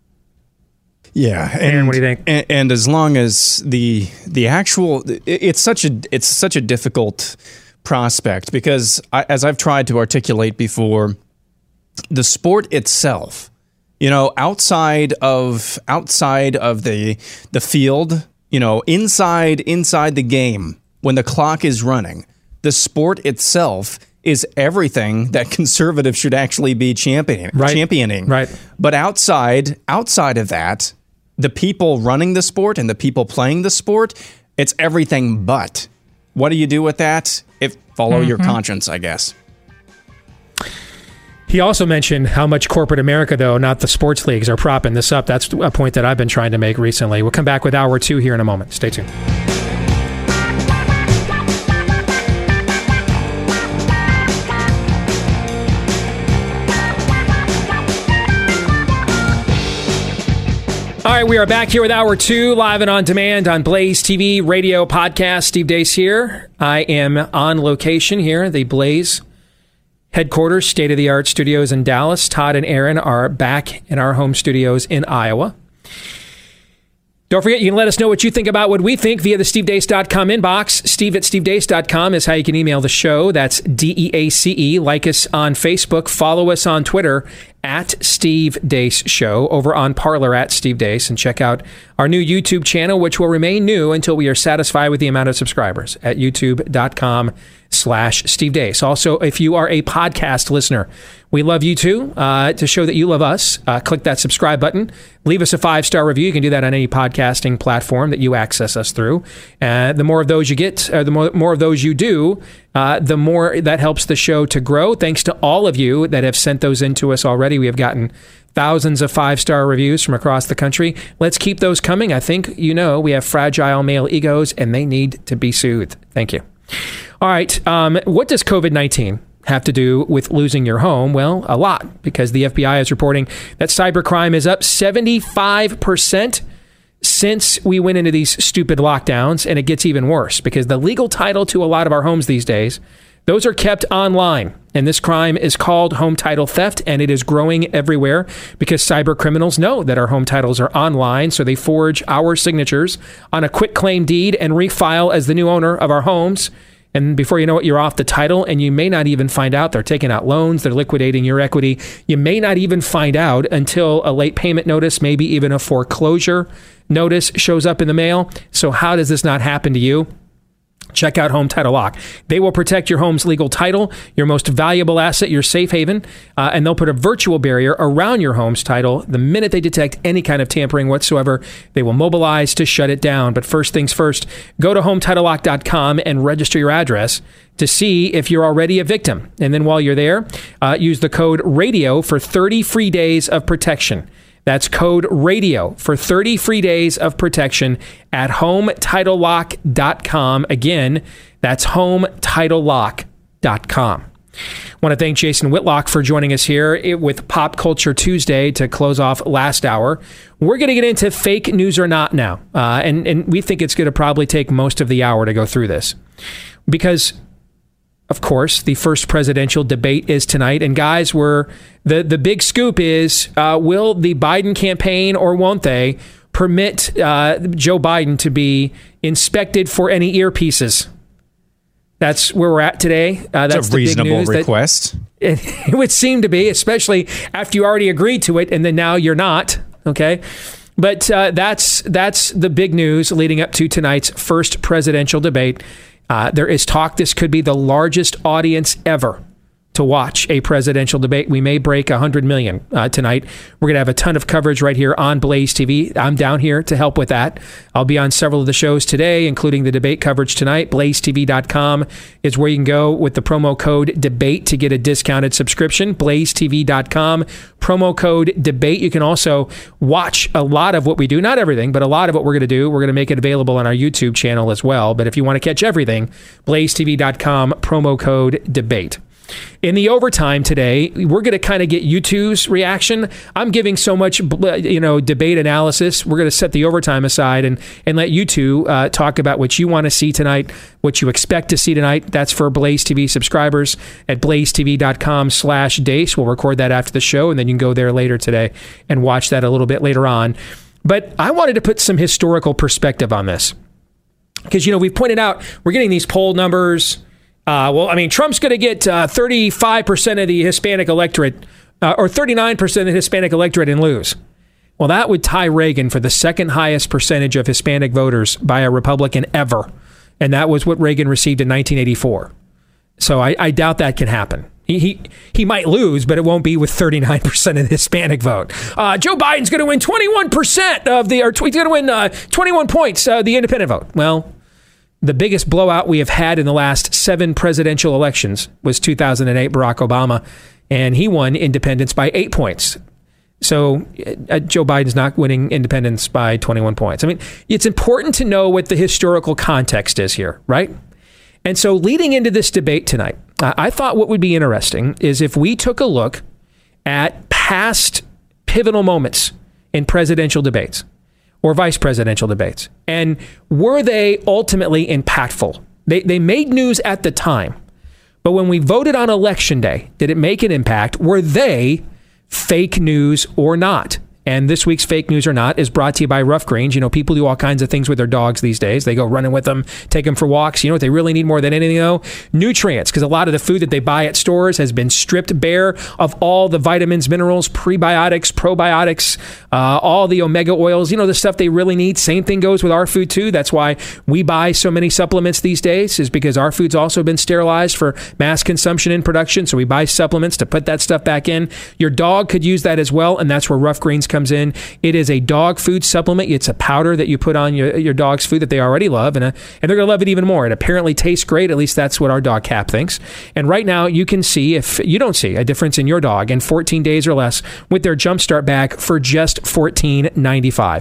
Yeah, and Aaron, what do you think? And as long as the actual, it's such a difficult prospect because as I've tried to articulate before, the sport itself, you know, outside of the field, you know, inside the game, when the clock is running, the sport itself is everything that conservatives should actually be championing. Right. But outside of that, the people running the sport and the people playing the sport, it's everything but. What do you do with that? Follow your conscience, I guess. He also mentioned how much corporate America, though, not the sports leagues, are propping this up. That's a point that I've been trying to make recently. We'll come back with hour 2 here in a moment. Stay tuned. All right, we are back here with hour 2, live and on demand on Blaze TV, radio, podcast. Steve Deace here. I am on location here, the Blaze headquarters, state-of-the-art studios in Dallas. Todd and Aaron are back in our home studios in Iowa. Don't forget, you can let us know what you think about what we think via the stevedeace.com inbox. Steve@stevedeace.com is how you can email the show. That's DEACE. Like us on Facebook. Follow us on Twitter at Steve Deace Show. Over on Parler at Steve Deace. And check out our new YouTube channel, which will remain new until we are satisfied with the amount of subscribers at youtube.com/Steve Deace. Also, if you are a podcast listener, we love you too. To show that you love us, click that subscribe button. Leave us a 5-star review. You can do that on any podcasting platform that you access us through. The more of those you get, the more of those you do, the more that helps the show to grow. Thanks to all of you that have sent those in to us already. We have gotten thousands of 5-star reviews from across the country. Let's keep those coming. I think you know we have fragile male egos, and they need to be soothed. Thank you. All right. What does COVID-19 have to do with losing your home? Well, a lot, because the FBI is reporting that cybercrime is up 75%. since we went into these stupid lockdowns, and it gets even worse because the legal title to a lot of our homes these days, those are kept online. And this crime is called home title theft, and it is growing everywhere because cyber criminals know that our home titles are online, so they forge our signatures on a quitclaim deed and refile as the new owner of our homes. And before you know it, you're off the title, and you may not even find out. They're taking out loans. They're liquidating your equity. You may not even find out until a late payment notice, maybe even a foreclosure notice shows up in the mail. So how does this not happen to you? Check out Home Title Lock. They will protect your home's legal title, your most valuable asset, your safe haven, and they'll put a virtual barrier around your home's title. The minute they detect any kind of tampering whatsoever, they will mobilize to shut it down. But first things first, go to HometitleLock.com and register your address to see if you're already a victim. And then while you're there, use the code RADIO for 30 free days of protection. That's code RADIO for 30 free days of protection at HometitleLock.com. Again, that's HometitleLock.com. I want to thank Jason Whitlock for joining us here with Pop Culture Tuesday to close off last hour. We're going to get into fake news or not now, and we think it's going to probably take most of the hour to go through this because, of course, the first presidential debate is tonight. And guys, the big scoop is, will the Biden campaign or won't they permit Joe Biden to be inspected for any earpieces? That's where we're at today. That's a reasonable request. It would seem to be, especially after you already agreed to it and then now you're not. Okay. But that's the big news leading up to tonight's first presidential debate. There is talk this could be the largest audience ever to watch a presidential debate. We may break 100 million tonight. We're going to have a ton of coverage right here on Blaze TV. I'm down here to help with that. I'll be on several of the shows today, including the debate coverage tonight. BlazeTV.com is where you can go with the promo code DEBATE to get a discounted subscription. BlazeTV.com, promo code DEBATE. You can also watch a lot of what we do. Not everything, but a lot of what we're going to do. We're going to make it available on our YouTube channel as well. But if you want to catch everything, BlazeTV.com, promo code DEBATE. In the overtime today, we're going to kind of get U2's reaction. I'm giving so much, debate analysis. We're going to set the overtime aside and let you two talk about what you want to see tonight, what you expect to see tonight. That's for Blaze TV subscribers at blazetv.com/Deace. We'll record that after the show, and then you can go there later today and watch that a little bit later on. But I wanted to put some historical perspective on this because, we've pointed out we're getting these poll numbers. Trump's going to get 35% of the Hispanic electorate or 39% of the Hispanic electorate and lose. Well, that would tie Reagan for the second highest percentage of Hispanic voters by a Republican ever. And that was what Reagan received in 1984. So I doubt that can happen. He might lose, but it won't be with 39% of the Hispanic vote. Joe Biden's going to win 21% of he's going to win 21 points, the independent vote. Well, the biggest blowout we have had in the last 7 presidential elections was 2008 Barack Obama, and he won independents by 8 points. So Joe Biden's not winning independents by 21 points. I mean, it's important to know what the historical context is here, right? And so leading into this debate tonight, I thought what would be interesting is if we took a look at past pivotal moments in presidential debates or vice presidential debates. And were they ultimately impactful? They made news at the time. But when we voted on Election Day, did it make an impact? Were they fake news or not? And this week's Fake News or Not is brought to you by Rough Greens. People do all kinds of things with their dogs these days. They go running with them, take them for walks. You know what they really need more than anything, though? Nutrients, because a lot of the food that they buy at stores has been stripped bare of all the vitamins, minerals, prebiotics, probiotics, all the omega oils, the stuff they really need. Same thing goes with our food, too. That's why we buy so many supplements these days, is because our food's also been sterilized for mass consumption and production. So we buy supplements to put that stuff back in. Your dog could use that as well, and that's where Rough Greens comes in. It is a dog food supplement. It's a powder that you put on your dog's food that they already love, and they're going to love it even more. It apparently tastes great. At least that's what our dog Cap thinks. And right now, you can see, if you don't see a difference in your dog in 14 days or less, with their Jumpstart bag for just $14.95.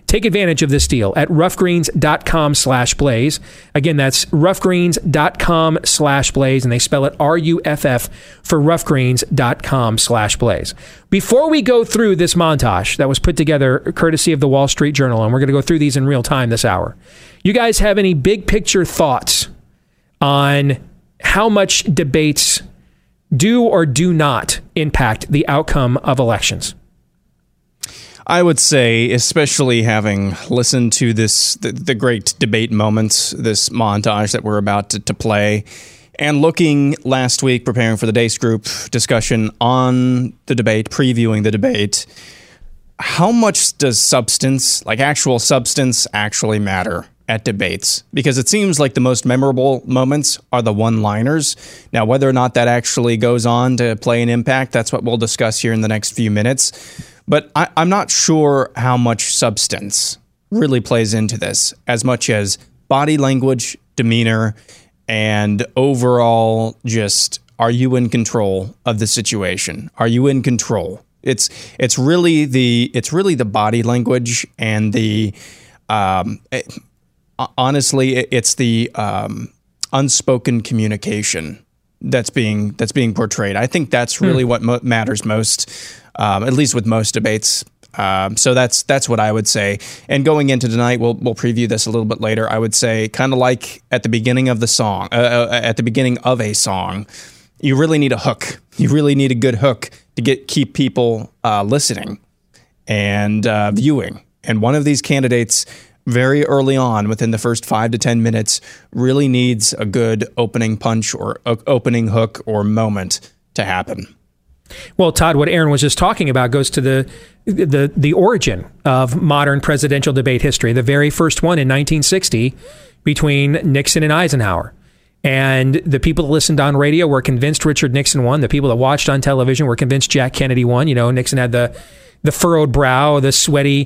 Take advantage of this deal at roughgreens.com/blaze. Again, that's roughgreens.com/blaze, and they spell it RUFF for roughgreens.com/blaze. Before we go through this montage that was put together courtesy of the Wall Street Journal, and we're going to go through these in real time this hour, you guys have any big picture thoughts on how much debates do or do not impact the outcome of elections? I would say, especially having listened to the great debate moments, this montage that we're about to play, and looking last week, preparing for the Deace Group discussion on the debate, previewing the debate, how much does substance, like actual substance, actually matter at debates? Because it seems like the most memorable moments are the one-liners. Now, whether or not that actually goes on to play an impact, that's what we'll discuss here in the next few minutes. But I'm not sure how much substance really plays into this, as much as body language, demeanor, and overall just, are you in control of the situation? Are you in control? It's really the body language and the honestly, it's the unspoken communication that's being portrayed. I think that's really what matters most. At least with most debates. So that's what I would say. And going into tonight, we'll preview this a little bit later. I would say, kind of like at the beginning of the song, at the beginning of a song, you really need a hook. You really need a good hook to keep people listening and viewing. And one of these candidates, very early on, within the first 5 to 10 minutes, really needs a good opening punch or opening hook or moment to happen. Well, Todd, what Aaron was just talking about goes to the origin of modern presidential debate history. The very first one in 1960 between Nixon and Eisenhower. And the people that listened on radio were convinced Richard Nixon won. The people that watched on television were convinced Jack Kennedy won. You know, Nixon had the furrowed brow, the sweaty,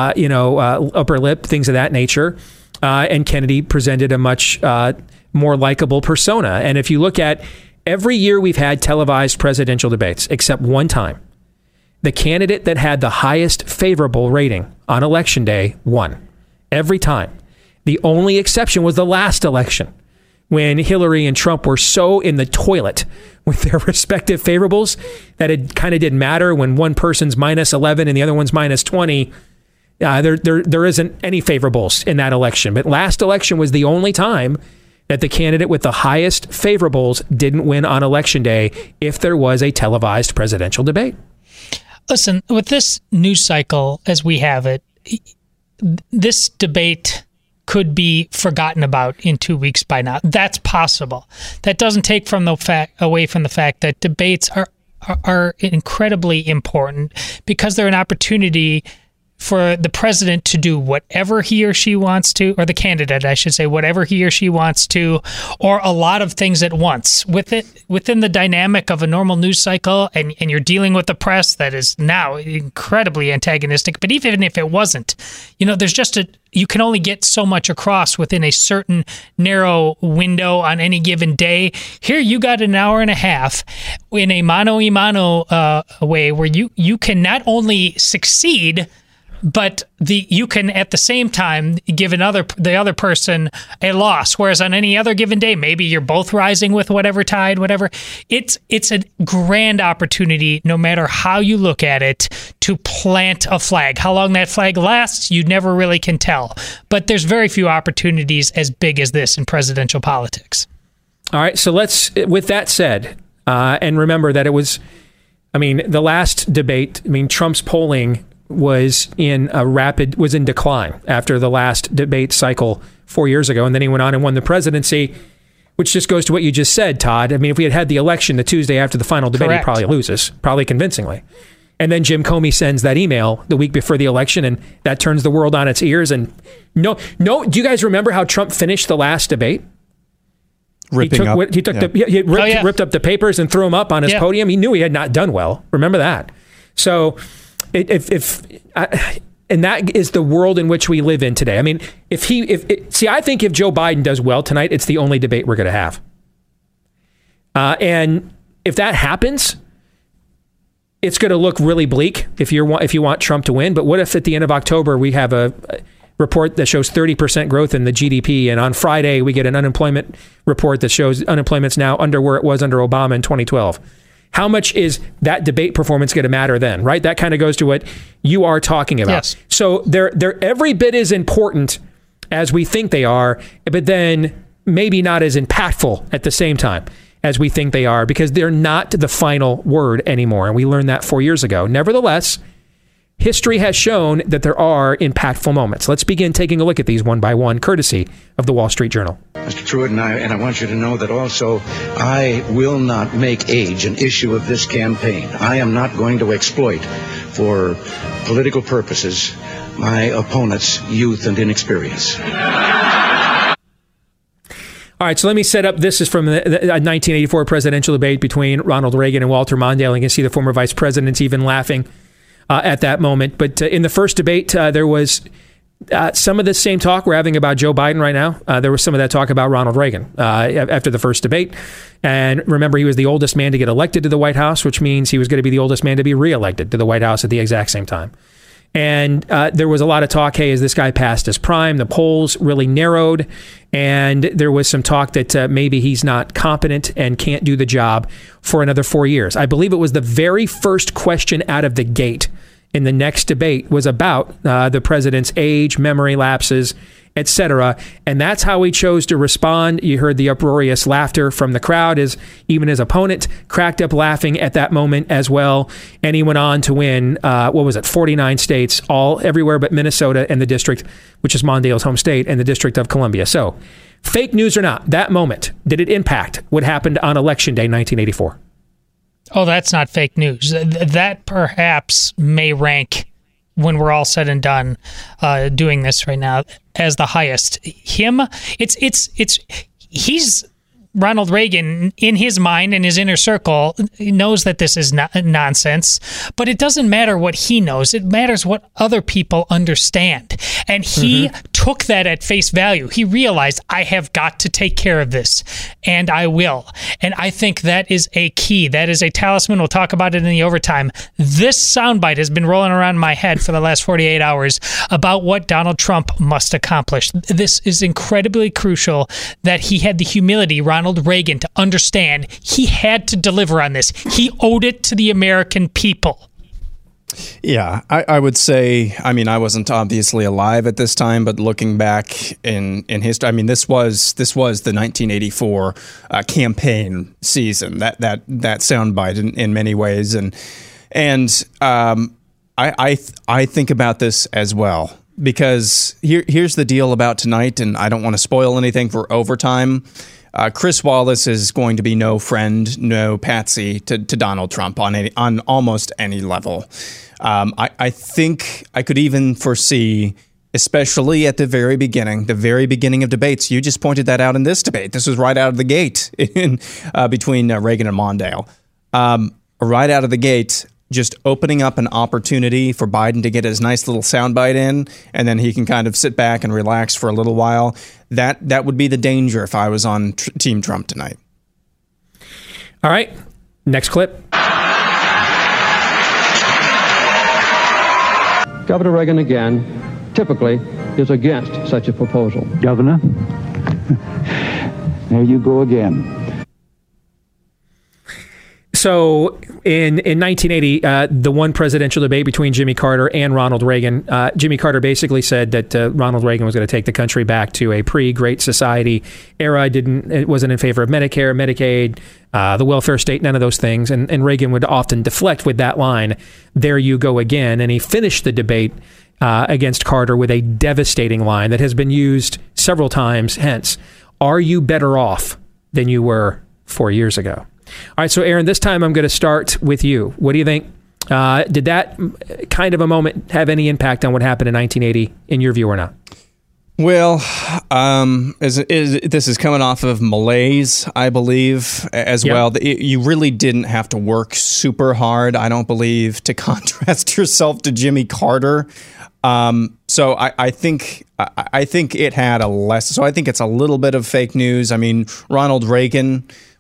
upper lip, things of that nature. And Kennedy presented a much more likable persona. And if you look at every year we've had televised presidential debates, except one time, the candidate that had the highest favorable rating on Election Day won. Every time. The only exception was the last election, when Hillary and Trump were so in the toilet with their respective favorables that it kind of didn't matter. When one person's minus 11 and the other one's minus 20, there isn't any favorables in that election. But last election was the only time that the candidate with the highest favorables didn't win on Election Day if there was a televised presidential debate. Listen, with this news cycle as we have it, this debate could be forgotten about in 2 weeks by now. That's possible. That doesn't take away from the fact that debates are incredibly important, because they're an opportunity for the president to do whatever he or she wants to, or the candidate, I should say, whatever he or she wants to, or a lot of things at once. Within the dynamic of a normal news cycle, and you're dealing with the press that is now incredibly antagonistic, but even if it wasn't, you can only get so much across within a certain narrow window on any given day. Here you got an hour and a half in a mano-a-mano way where you can not only succeed, but you can at the same time give the other person a loss. Whereas on any other given day, maybe you're both rising with whatever tide, whatever. It's a grand opportunity, no matter how you look at it, to plant a flag. How long that flag lasts, you never really can tell. But there's very few opportunities as big as this in presidential politics. All right, so with that said, and remember that the last debate, Trump's polling was in decline after the last debate cycle 4 years ago, and then he went on and won the presidency, which just goes to what you just said, Todd. If we had the election the Tuesday after the final debate, Correct. He'd probably loses, probably convincingly. And then Jim Comey sends that email the week before the election, and that turns the world on its ears. And do you guys remember how Trump finished the last debate? Ripped up the papers and threw them up on his podium. He knew he had not done well. Remember that. So and that is the world in which we live in today. I think if Joe Biden does well tonight, it's the only debate we're going to have. And if that happens, it's going to look really bleak if you want Trump to win. But what if at the end of October we have a report that shows 30% growth in the GDP, and on Friday we get an unemployment report that shows unemployment's now under where it was under Obama in 2012? How much is that debate performance going to matter then, right? That kind of goes to what you are talking about. Yes. So they're every bit as important as we think they are, but then maybe not as impactful at the same time as we think they are, because they're not the final word anymore. And we learned that 4 years ago. Nevertheless, history has shown that there are impactful moments. Let's begin taking a look at these one by one, courtesy of the Wall Street Journal. Mr. Truitt, and I want you to know that also I will not make age an issue of this campaign. I am not going to exploit for political purposes my opponent's youth and inexperience. All right, so let me set up. This is from the 1984 presidential debate between Ronald Reagan and Walter Mondale. You can see the former vice president's even laughing at that moment. But in the first debate, there was some of the same talk we're having about Joe Biden right now. There was some of that talk about Ronald Reagan after the first debate. And remember, he was the oldest man to get elected to the White House, which means he was going to be the oldest man to be reelected to the White House at the exact same time. And there was a lot of talk, hey, is this guy past his prime? The polls really narrowed. And there was some talk that maybe he's not competent and can't do the job for another 4 years. I believe it was the very first question out of the gate in the next debate was about the president's age, memory lapses, etc. And that's how he chose to respond. You heard the uproarious laughter from the crowd, as even his opponent cracked up laughing at that moment as well. And he went on to win, 49 states, everywhere but Minnesota and the district, which is Mondale's home state, and the District of Columbia. So, fake news or not, that moment, did it impact what happened on Election Day 1984? Oh, that's not fake news. That perhaps may rank, when we're all said and done, doing this right now, as the highest. He's Ronald Reagan, in his mind, in his inner circle, he knows that this is nonsense, but it doesn't matter what he knows. It matters what other people understand. And he took that at face value. He realized, I have got to take care of this, and I will. And I think that is a key. That is a talisman. We'll talk about it in the overtime. This soundbite has been rolling around in my head for the last 48 hours about what Donald Trump must accomplish. This is incredibly crucial that he had the humility, Ronald Reagan, to understand he had to deliver on this. He owed it to the American people. Yeah, I would say, I mean, I wasn't obviously alive at this time, but looking back in history, I mean, this was the 1984 campaign season, that soundbite in many ways. And I think about this as well, because here's the deal about tonight, and I don't want to spoil anything for overtime. Chris Wallace is going to be no friend, no patsy to Donald Trump on almost any level. I think I could even foresee, especially at the very beginning of debates. You just pointed that out in this debate. This was right out of the gate between Reagan and Mondale. Right out of the gate, just opening up an opportunity for Biden to get his nice little soundbite in, and then he can kind of sit back and relax for a little while. That would be the danger if I was on Team Trump tonight. All right, next clip. Governor Reagan, again, typically is against such a proposal. Governor, there you go again. So in 1980, the one presidential debate between Jimmy Carter and Ronald Reagan, Jimmy Carter basically said that Ronald Reagan was going to take the country back to a pre-Great Society era. It wasn't in favor of Medicare, Medicaid, the welfare state, none of those things. And Reagan would often deflect with that line, "There you go again." And he finished the debate against Carter with a devastating line that has been used several times hence. Are you better off than you were 4 years ago? All right, so Aaron, this time I'm going to start with you. What do you think? Did that kind of a moment have any impact on what happened in 1980 in your view or not? Well, this is coming off of malaise, I believe, as well. You really didn't have to work super hard, I don't believe, to contrast yourself to Jimmy Carter. So I think it had a less. So I think it's a little bit of fake news. I mean, Ronald Reagan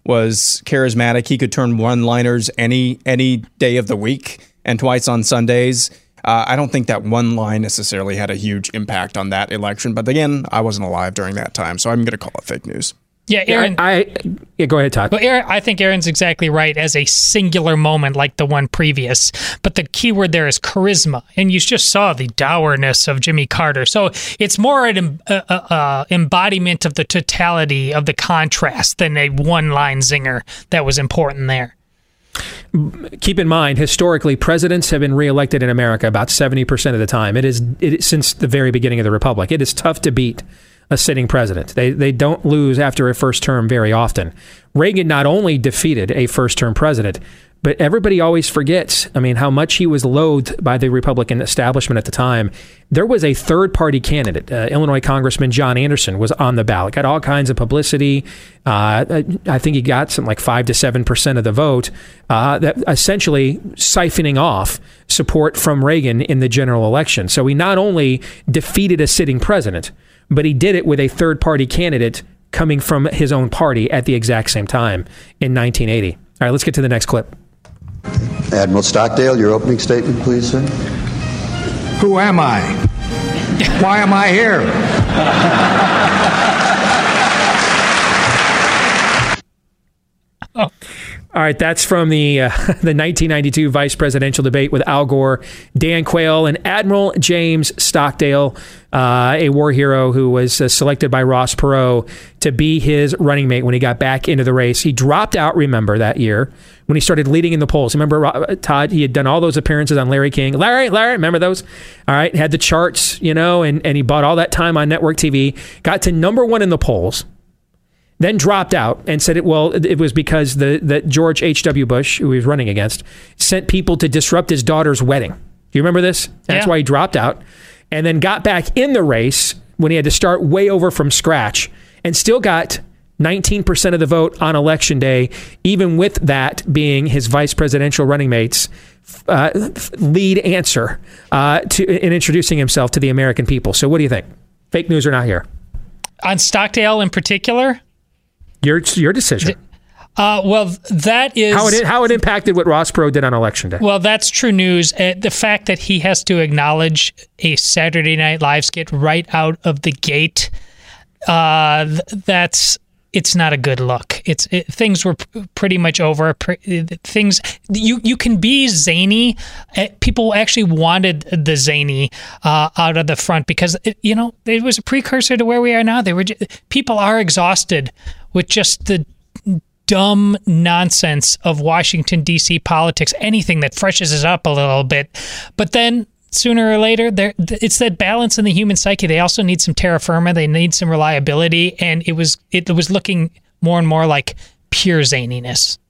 was charismatic. He could turn one-liners any day of the week and twice on Sundays. I don't think that one line necessarily had a huge impact on that election. But again, I wasn't alive during that time, so I'm going to call it fake news. Yeah, Aaron. Go ahead, Todd. Well, Aaron, I think Aaron's exactly right as a singular moment like the one previous. But the key word there is charisma. And you just saw the dourness of Jimmy Carter. So it's more an embodiment of the totality of the contrast than a one-line zinger that was important there. Keep in mind, historically, presidents have been reelected in America about 70% of the time. It is since the very beginning of the Republic. It is tough to beat a sitting president. They don't lose after a first term very often. Reagan not only defeated a first-term president, but everybody always forgets, how much he was loathed by the Republican establishment at the time. There was a third-party candidate, Illinois Congressman John Anderson, was on the ballot, got all kinds of publicity. I think he got something like 5 to 7% of the vote, that essentially siphoning off support from Reagan in the general election. So he not only defeated a sitting president, but he did it with a third-party candidate coming from his own party at the exact same time in 1980. All right, let's get to the next clip. Admiral Stockdale, your opening statement, please, sir. Who am I? Why am I here? All right, that's from the 1992 vice presidential debate with Al Gore, Dan Quayle, and Admiral James Stockdale, a war hero who was selected by Ross Perot to be his running mate when he got back into the race. He dropped out, remember, that year when he started leading in the polls. Remember, Todd, he had done all those appearances on Larry King. Larry, remember those? All right, had the charts, and he bought all that time on network TV, got to number one in the polls, then dropped out and said it was because the George H.W. Bush, who he was running against, sent people to disrupt his daughter's wedding. Do you remember this? That's why he dropped out. And then got back in the race when he had to start way over from scratch and still got 19% of the vote on Election Day, even with that being his vice presidential running mate's lead answer in introducing himself to the American people. So what do you think? Fake news or not here? On Stockdale in particular? Your decision. Well, that is... How it impacted what Ross Perot did on Election Day. Well, that's true news. The fact that he has to acknowledge a Saturday Night Live skit right out of the gate, it's not a good look. Things were pretty much over. Things you can be zany. People actually wanted the zany out of the front because it was a precursor to where we are now. People are exhausted with just the dumb nonsense of Washington, D.C. politics, anything that freshens it up a little bit. But then sooner or later, it's that balance in the human psyche. They also need some terra firma. They need some reliability. And it was looking more and more like pure zaniness.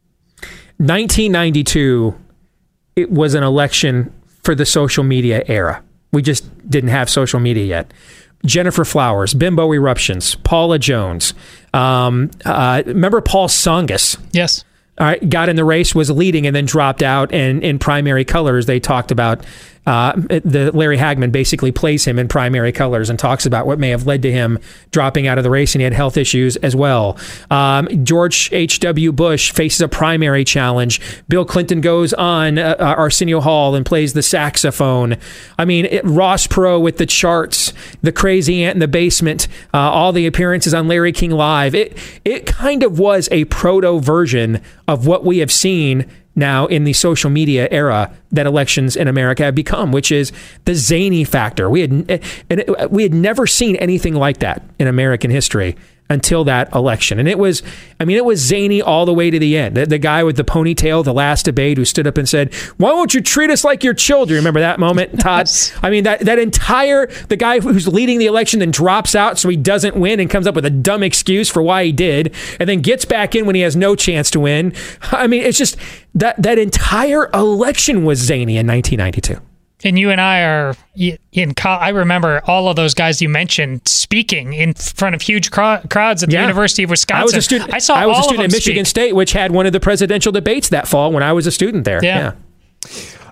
1992, it was an election for the social media era. We just didn't have social media yet. Jennifer Flowers, Bimbo Eruptions, Paula Jones. Remember Paul Tsongas? Yes. All right, got in the race, was leading, and then dropped out. And in primary colors, they talked about the Larry Hagman basically plays him in primary colors and talks about what may have led to him dropping out of the race, and he had health issues as well. George H.W. Bush faces a primary challenge. Bill Clinton goes on Arsenio Hall and plays the saxophone. Ross Perot with the charts, the crazy aunt in the basement, all the appearances on Larry King Live. It kind of was a proto version of what we have seen now in the social media era that elections in America have become, which is the zany factor. We had never seen anything like that in American history until that election. And it was zany all the way to the end. The guy with the ponytail, the last debate, who stood up and said, "Why won't you treat us like your children?" Remember that moment, Todd? The guy who's leading the election then drops out so he doesn't win and comes up with a dumb excuse for why he did, and then gets back in when he has no chance to win. It's just that entire election was zany in 1992. And you and I are in. I remember all of those guys you mentioned speaking in front of huge crowds at the University of Wisconsin. I was a student. I was a student at Michigan State, which had one of the presidential debates that fall when I was a student there. Yeah.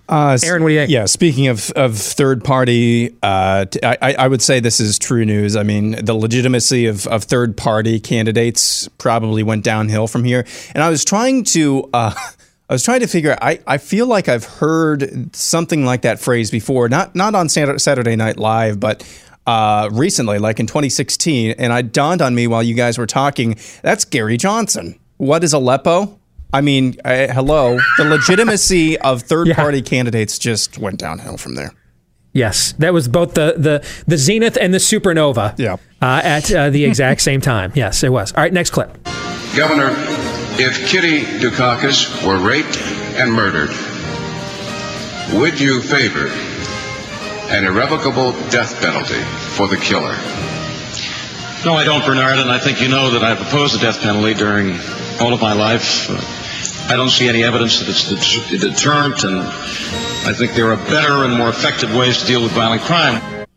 Aaron, what do you think? Yeah, speaking of third party, I would say this is true news. I mean, the legitimacy of third party candidates probably went downhill from here. And I was trying to figure. I feel like I've heard something like that phrase before, not on Saturday Night Live, but recently, like in 2016. And it dawned on me while you guys were talking. That's Gary Johnson. What is Aleppo? I mean, hello. The legitimacy of third-party candidates just went downhill from there. Yes, that was both the zenith and the supernova at the exact same time. Yes, it was. All right, next clip. Governor, if Kitty Dukakis were raped and murdered, would you favor an irrevocable death penalty for the killer? No, I don't, Bernard, and I think you know that I've opposed the death penalty during all of my life. I don't see any evidence that it's a deterrent, and I think there are better and more effective ways to deal with violent crime.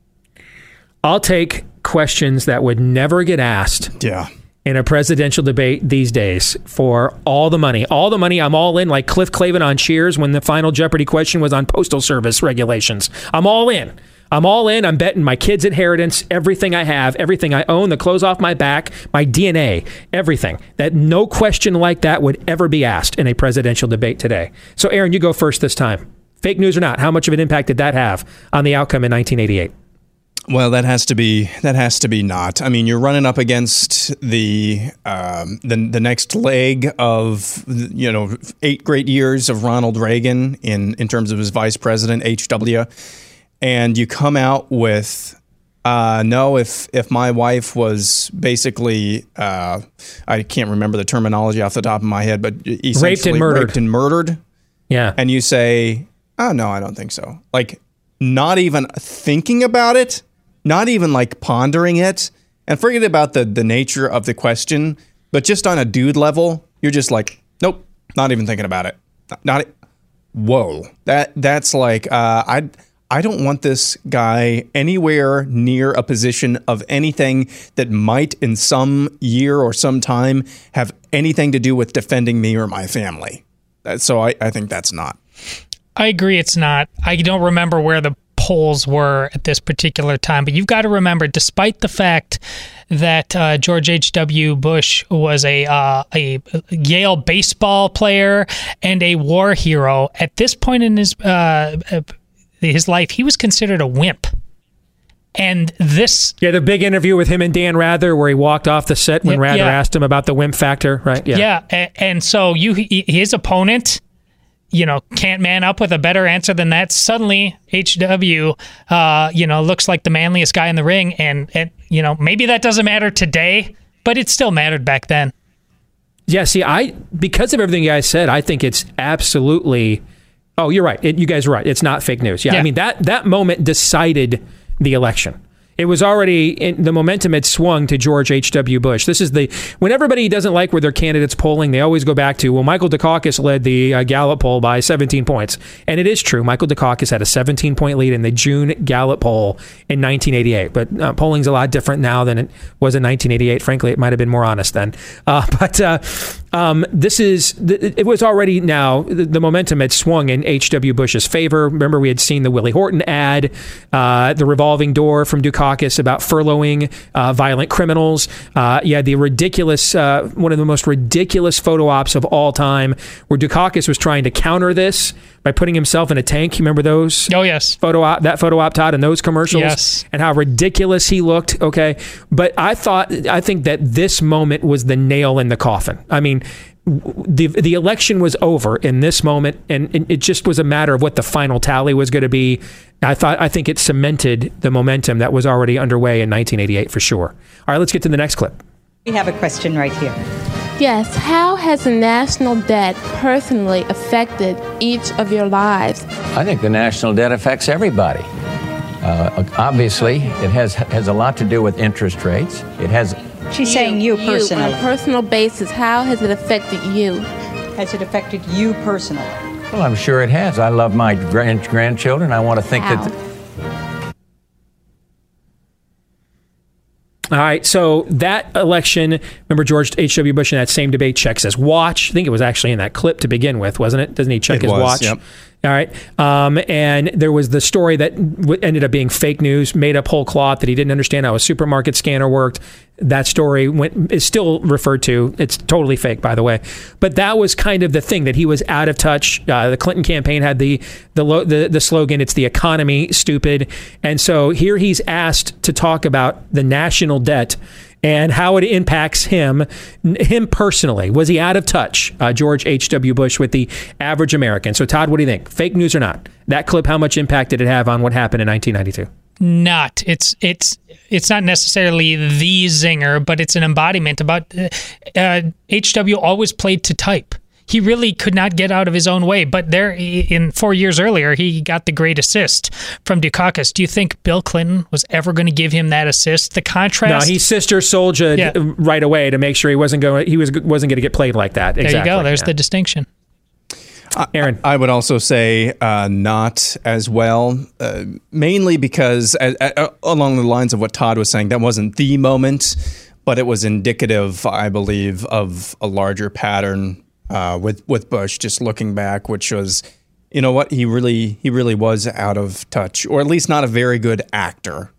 I'll take questions that would never get asked in a presidential debate these days for all the money. All the money, I'm all in, like Cliff Clavin on Cheers when the final Jeopardy question was on Postal Service regulations. I'm all in. I'm betting my kids' inheritance, everything I have, everything I own, the clothes off my back, my DNA, everything. That no question like that would ever be asked in a presidential debate today. So, Aaron, you go first this time. Fake news or not, how much of an impact did that have on the outcome in 1988? Well, that has to be not. I mean, you're running up against the next leg of 8 great years of Ronald Reagan in terms of his vice president, H.W. And you come out with, no, if my wife was basically, I can't remember the terminology off the top of my head, but essentially raped and murdered. Yeah. And you say, oh, no, I don't think so. Like, not even thinking about it, not even like pondering it, and forget about the nature of the question, but just on a dude level, you're just like, nope, not even thinking about it. Whoa. That's like, I don't want this guy anywhere near a position of anything that might in some year or some time have anything to do with defending me or my family. So I think that's not. I agree it's not. I don't remember where the polls were at this particular time, but you've got to remember, despite the fact that George H.W. Bush was a Yale baseball player and a war hero, at this point in his life, he was considered a wimp. And this... Yeah, the big interview with him and Dan Rather where he walked off the set when Rather asked him about the wimp factor, right? Yeah, and so his opponent, can't man up with a better answer than that. Suddenly, HW, looks like the manliest guy in the ring. And maybe that doesn't matter today, but it still mattered back then. Yeah, see, because of everything you guys said, I think it's absolutely... Oh, you're right. You guys are right. It's not fake news. Yeah. I mean, that moment decided the election. It was already, the momentum had swung to George H.W. Bush. This is when everybody doesn't like where their candidate's polling, they always go back to, well, Michael Dukakis led the Gallup poll by 17 points. And it is true. Michael Dukakis had a 17-point lead in the June Gallup poll in 1988. But polling's a lot different now than it was in 1988. Frankly, it might have been more honest then. It was already now, the momentum had swung in H.W. Bush's favor. Remember, we had seen the Willie Horton ad, the revolving door from Dukakis about furloughing violent criminals. The ridiculous, one of the most ridiculous photo ops of all time, where Dukakis was trying to counter this by putting himself in a tank. You remember those? Oh, yes. Photo op, Todd, and those commercials? Yes. And how ridiculous he looked. Okay. But I think that this moment was the nail in the coffin. I mean, the election was over in this moment, and it just was a matter of what the final tally was going to be. I think it cemented the momentum that was already underway in 1988 for sure. All right, let's get to the next clip. We have a question right here. Yes, how has the national debt personally affected each of your lives? I think the national debt affects everybody. Obviously, it has a lot to do with interest rates. It has. She's saying you personally. On a personal basis, how has it affected you? Has it affected you personally? Well, I'm sure it has. I love my grandchildren. I want to think that... All right, so that election, remember George H.W. Bush in that same debate checks his watch. I think it was actually in that clip to begin with, wasn't it? Doesn't he check his watch? Yep. All right. And there was the story that ended up being fake news, made up whole cloth, that he didn't understand how a supermarket scanner worked. That story is still referred to. It's totally fake, by the way. But that was kind of the thing, that he was out of touch. The Clinton campaign had the slogan, "It's the economy, stupid." And so here he's asked to talk about the national debt and how it impacts him personally. Was he out of touch, George H.W. Bush, with the average American? So, Todd, what do you think? Fake news or not? That clip, how much impact did it have on what happened in 1992? Not. It's not necessarily the zinger, but it's an embodiment about H.W. always played to type. He really could not get out of his own way. But in 4 years earlier, he got the great assist from Dukakis. Do you think Bill Clinton was ever going to give him that assist? The contrast. No, he sister soldiered right away to make sure he wasn't going to get played like that. There you go. There's the distinction. Aaron, I would also say not as well, mainly because along the lines of what Todd was saying, that wasn't the moment, but it was indicative, I believe, of a larger pattern with Bush. Just looking back, which was, you know what, he really was out of touch, or at least not a very good actor.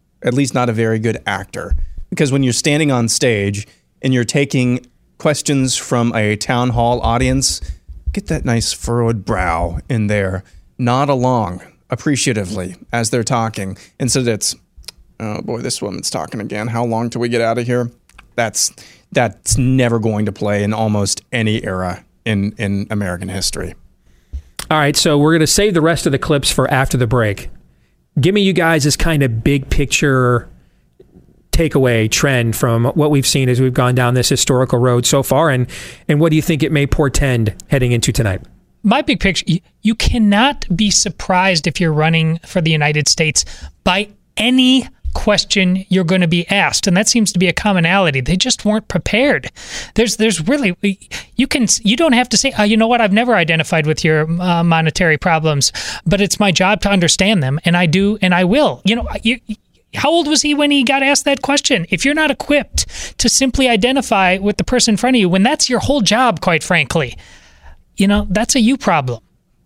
Because when you're standing on stage and you're taking questions from a town hall audience, get that nice furrowed brow in there, nod along appreciatively as they're talking, instead it's, oh boy, this woman's talking again. How long till we get out of here? That's never going to play in almost any era in American history. All right, so we're going to save the rest of the clips for after the break. Give me you guys this kind of big picture takeaway trend from what we've seen as we've gone down this historical road so far, and what do you think it may portend heading into tonight? My big picture, you cannot be surprised if you're running for the United States by any question you're going to be asked, and that seems to be a commonality. They just weren't prepared. There's really, you don't have to say, you know what, I've never identified with your monetary problems, but it's my job to understand them, and I do, and I will. You know, how old was he when he got asked that question? If you're not equipped to simply identify with the person in front of you, when that's your whole job, quite frankly, you know, that's a you problem.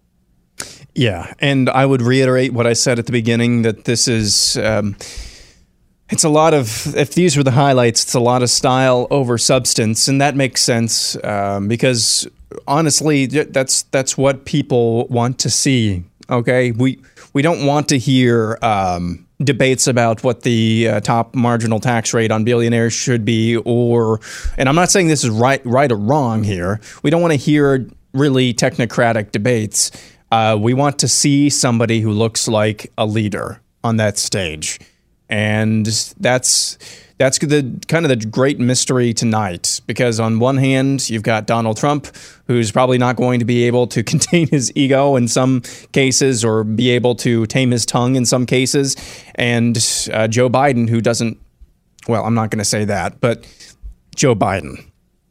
Yeah, and I would reiterate what I said at the beginning, that this is, it's a lot of, if these were the highlights, it's a lot of style over substance, and that makes sense because honestly, that's what people want to see. Okay, we don't want to hear debates about what the top marginal tax rate on billionaires should be, and I'm not saying this is right or wrong here. We don't want to hear really technocratic debates. We want to see somebody who looks like a leader on that stage. And that's the kind of the great mystery tonight, because on one hand, you've got Donald Trump, who's probably not going to be able to contain his ego in some cases, or be able to tame his tongue in some cases, and Joe Biden, who doesn't, well, I'm not going to say that, but Joe Biden.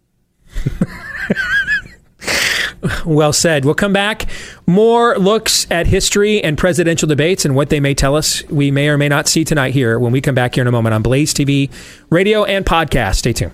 Well said. We'll come back. More looks at history and presidential debates and what they may tell us we may or may not see tonight here when we come back here in a moment on Blaze TV, radio, and podcast. Stay tuned.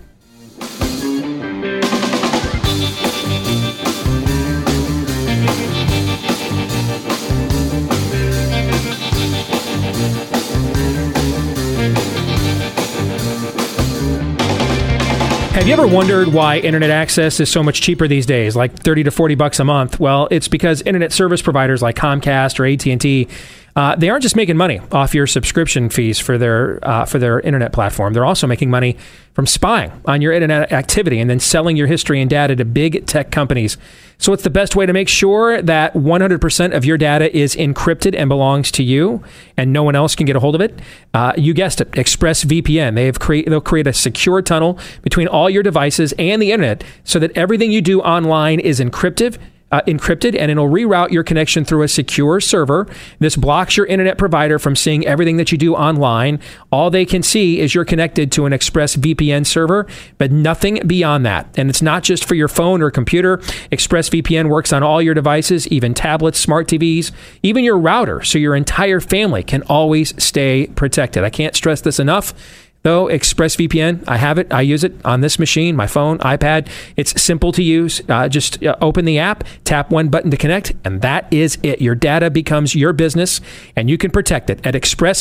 Have you ever wondered why internet access is so much cheaper these days, like $30 to $40 a month? Well, it's because internet service providers like Comcast or AT&T, they aren't just making money off your subscription fees for their internet platform. They're also making money from spying on your internet activity and then selling your history and data to big tech companies. So it's the best way to make sure that 100% of your data is encrypted and belongs to you and no one else can get a hold of it. You guessed it, ExpressVPN. They'll create a secure tunnel between all your devices and the internet so that everything you do online is encrypted, and it'll reroute your connection through a secure server. This blocks your internet provider from seeing everything that you do online. All they can see is you're connected to an ExpressVPN server, but nothing beyond that. And it's not just for your phone or computer. ExpressVPN works on all your devices, even tablets, smart TVs, even your router, so your entire family can always stay protected. I can't stress this enough. though, ExpressVPN. I have it. I use it on this machine, my phone, iPad. It's simple to use. Just open the app, tap one button to connect, and that is it. Your data becomes your business, and you can protect it at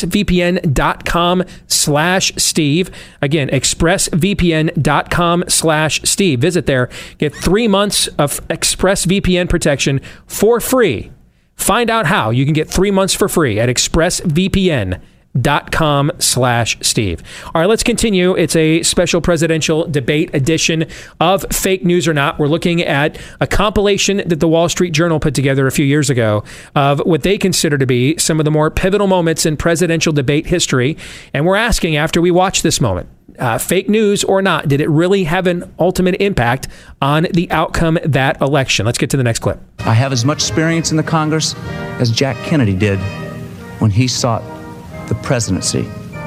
expressvpn.com/Steve. Again, expressvpn.com/Steve. Visit there. Get 3 months of ExpressVPN protection for free. Find out how you can get 3 months for free at expressvpn.com/Steve. All right, let's continue. It's a special presidential debate edition of Fake News or Not. We're looking at a compilation that the Wall Street Journal put together a few years ago of what they consider to be some of the more pivotal moments in presidential debate history. And we're asking, after we watch this moment, fake news or not, did it really have an ultimate impact on the outcome of that election? Let's get to the next clip. I have as much experience in the Congress as Jack Kennedy did when he sought the presidency.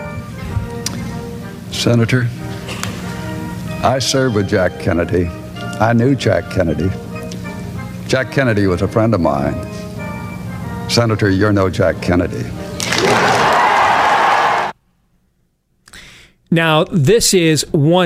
Senator, I served with Jack Kennedy. I knew Jack Kennedy. Jack Kennedy was a friend of mine. Senator, you're no Jack Kennedy. Now, this is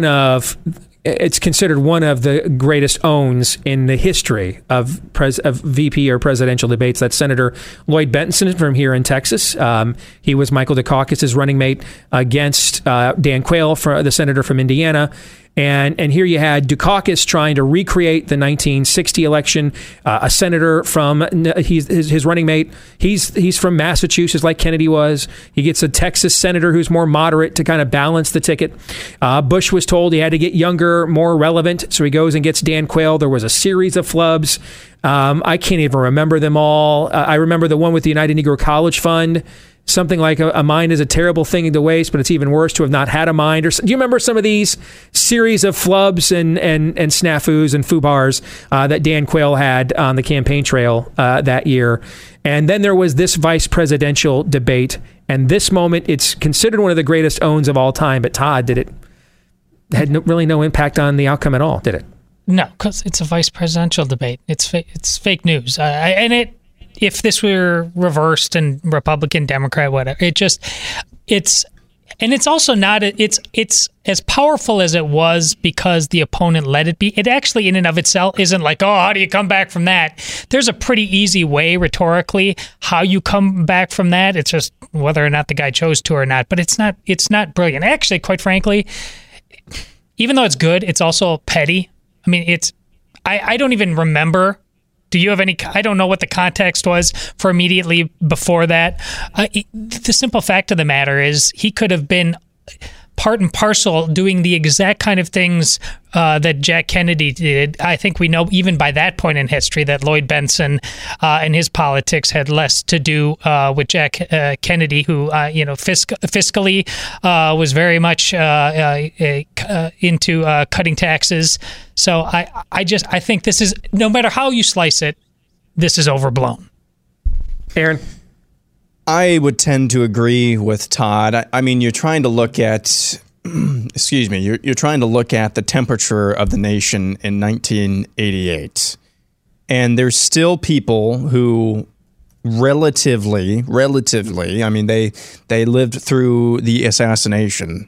it's considered one of the greatest owns in the history of VP or presidential debates. That's Senator Lloyd Bentsen from here in Texas. He was Michael Dukakis' running mate against Dan Quayle, the senator from Indiana. And here you had Dukakis trying to recreate the 1960 election. A senator from his running mate. He's from Massachusetts, like Kennedy was. He gets a Texas senator who's more moderate to kind of balance the ticket. Bush was told he had to get younger, more relevant, so he goes and gets Dan Quayle. There was a series of flubs. I can't even remember them all. I remember the one with the United Negro College Fund. Something like a mind is a terrible thing to waste, but it's even worse to have not had a mind. Or do you remember some of these series of flubs and snafus and foo-bars that Dan Quayle had on the campaign trail that year? And then there was this vice presidential debate. And this moment, it's considered one of the greatest owns of all time. But Todd, it had really no impact on the outcome at all, did it? No, because it's a vice presidential debate. It's fake news. If this were reversed and Republican, Democrat, whatever, it's also not, it's as powerful as it was because the opponent let it be. It actually in and of itself isn't like, oh, how do you come back from that? There's a pretty easy way rhetorically how you come back from that. It's just whether or not the guy chose to or not, but it's not brilliant. Actually, quite frankly, even though it's good, it's also petty. I mean, I don't even remember. Do you have any? I don't know what the context was for immediately before that. The simple fact of the matter is he could have been part and parcel doing the exact kind of things that Jack Kennedy did. I think we know even by that point in history that Lloyd Bentsen and his politics had less to do with Jack Kennedy, who fiscally was very much into cutting taxes. So I think this is, no matter how you slice it, this is overblown. Aaron? I would tend to agree with Todd. I mean, you're trying to look at, you're trying to look at the temperature of the nation in 1988. And there's still people who relatively, I mean, they lived through the assassination.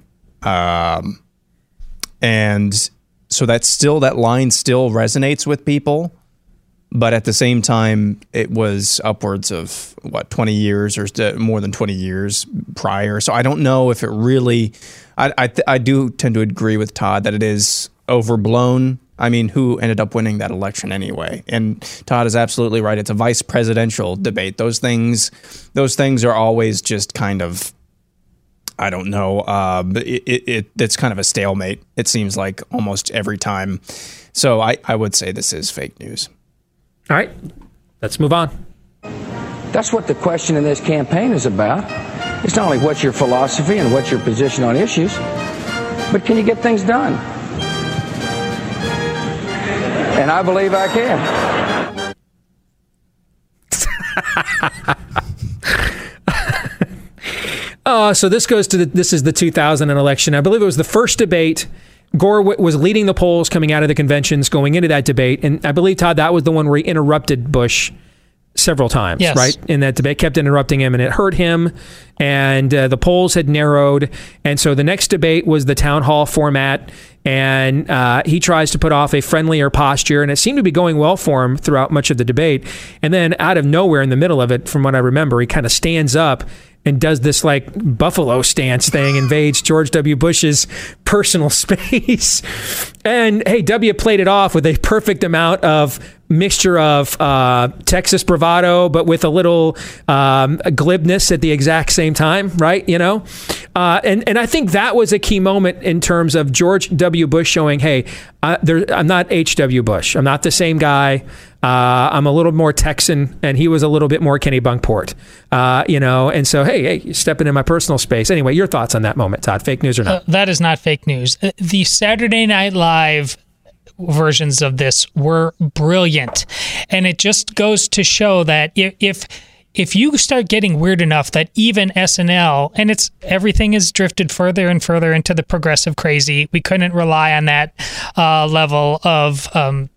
And so that line still resonates with people. But at the same time, it was upwards of, 20 years or more than 20 years prior. So I don't know if it really, I do tend to agree with Todd that it is overblown. I mean, who ended up winning that election anyway? And Todd is absolutely right. It's a vice presidential debate. Those things are always just kind of, I don't know. It's kind of a stalemate. It seems like almost every time. So I would say this is fake news. All right, let's move on. That's what the question in this campaign is about. It's not only what's your philosophy and what's your position on issues, but can you get things done? And I believe I can. So this goes to this is the 2000 election. I believe it was the first debate. Gore was leading the polls coming out of the conventions going into that debate. And I believe, Todd, that was the one where he interrupted Bush several times, Yes. right? In that debate, kept interrupting him, and it hurt him. And the polls had narrowed. And so the next debate was the town hall format. And he tries to put off a friendlier posture. And it seemed to be going well for him throughout much of the debate. And then out of nowhere, in the middle of it, from what I remember, he kind of stands up and does this like buffalo stance thing, invades George W. Bush's personal space. And hey, W played it off with a perfect amount of mixture of Texas bravado, but with a little glibness at the exact same time, right? You know, and I think that was a key moment in terms of George W. Bush showing, hey, I'm not H.W. Bush. I'm not the same guy. I'm a little more Texan, and he was a little bit more Kennebunkport, you know. And so, hey, you're stepping in my personal space. Anyway, your thoughts on that moment, Todd? Fake news or not? That is not fake news. The Saturday Night Live versions of this were brilliant, and it just goes to show that if you start getting weird enough that even SNL, and everything has drifted further and further into the progressive crazy. We couldn't rely on that level of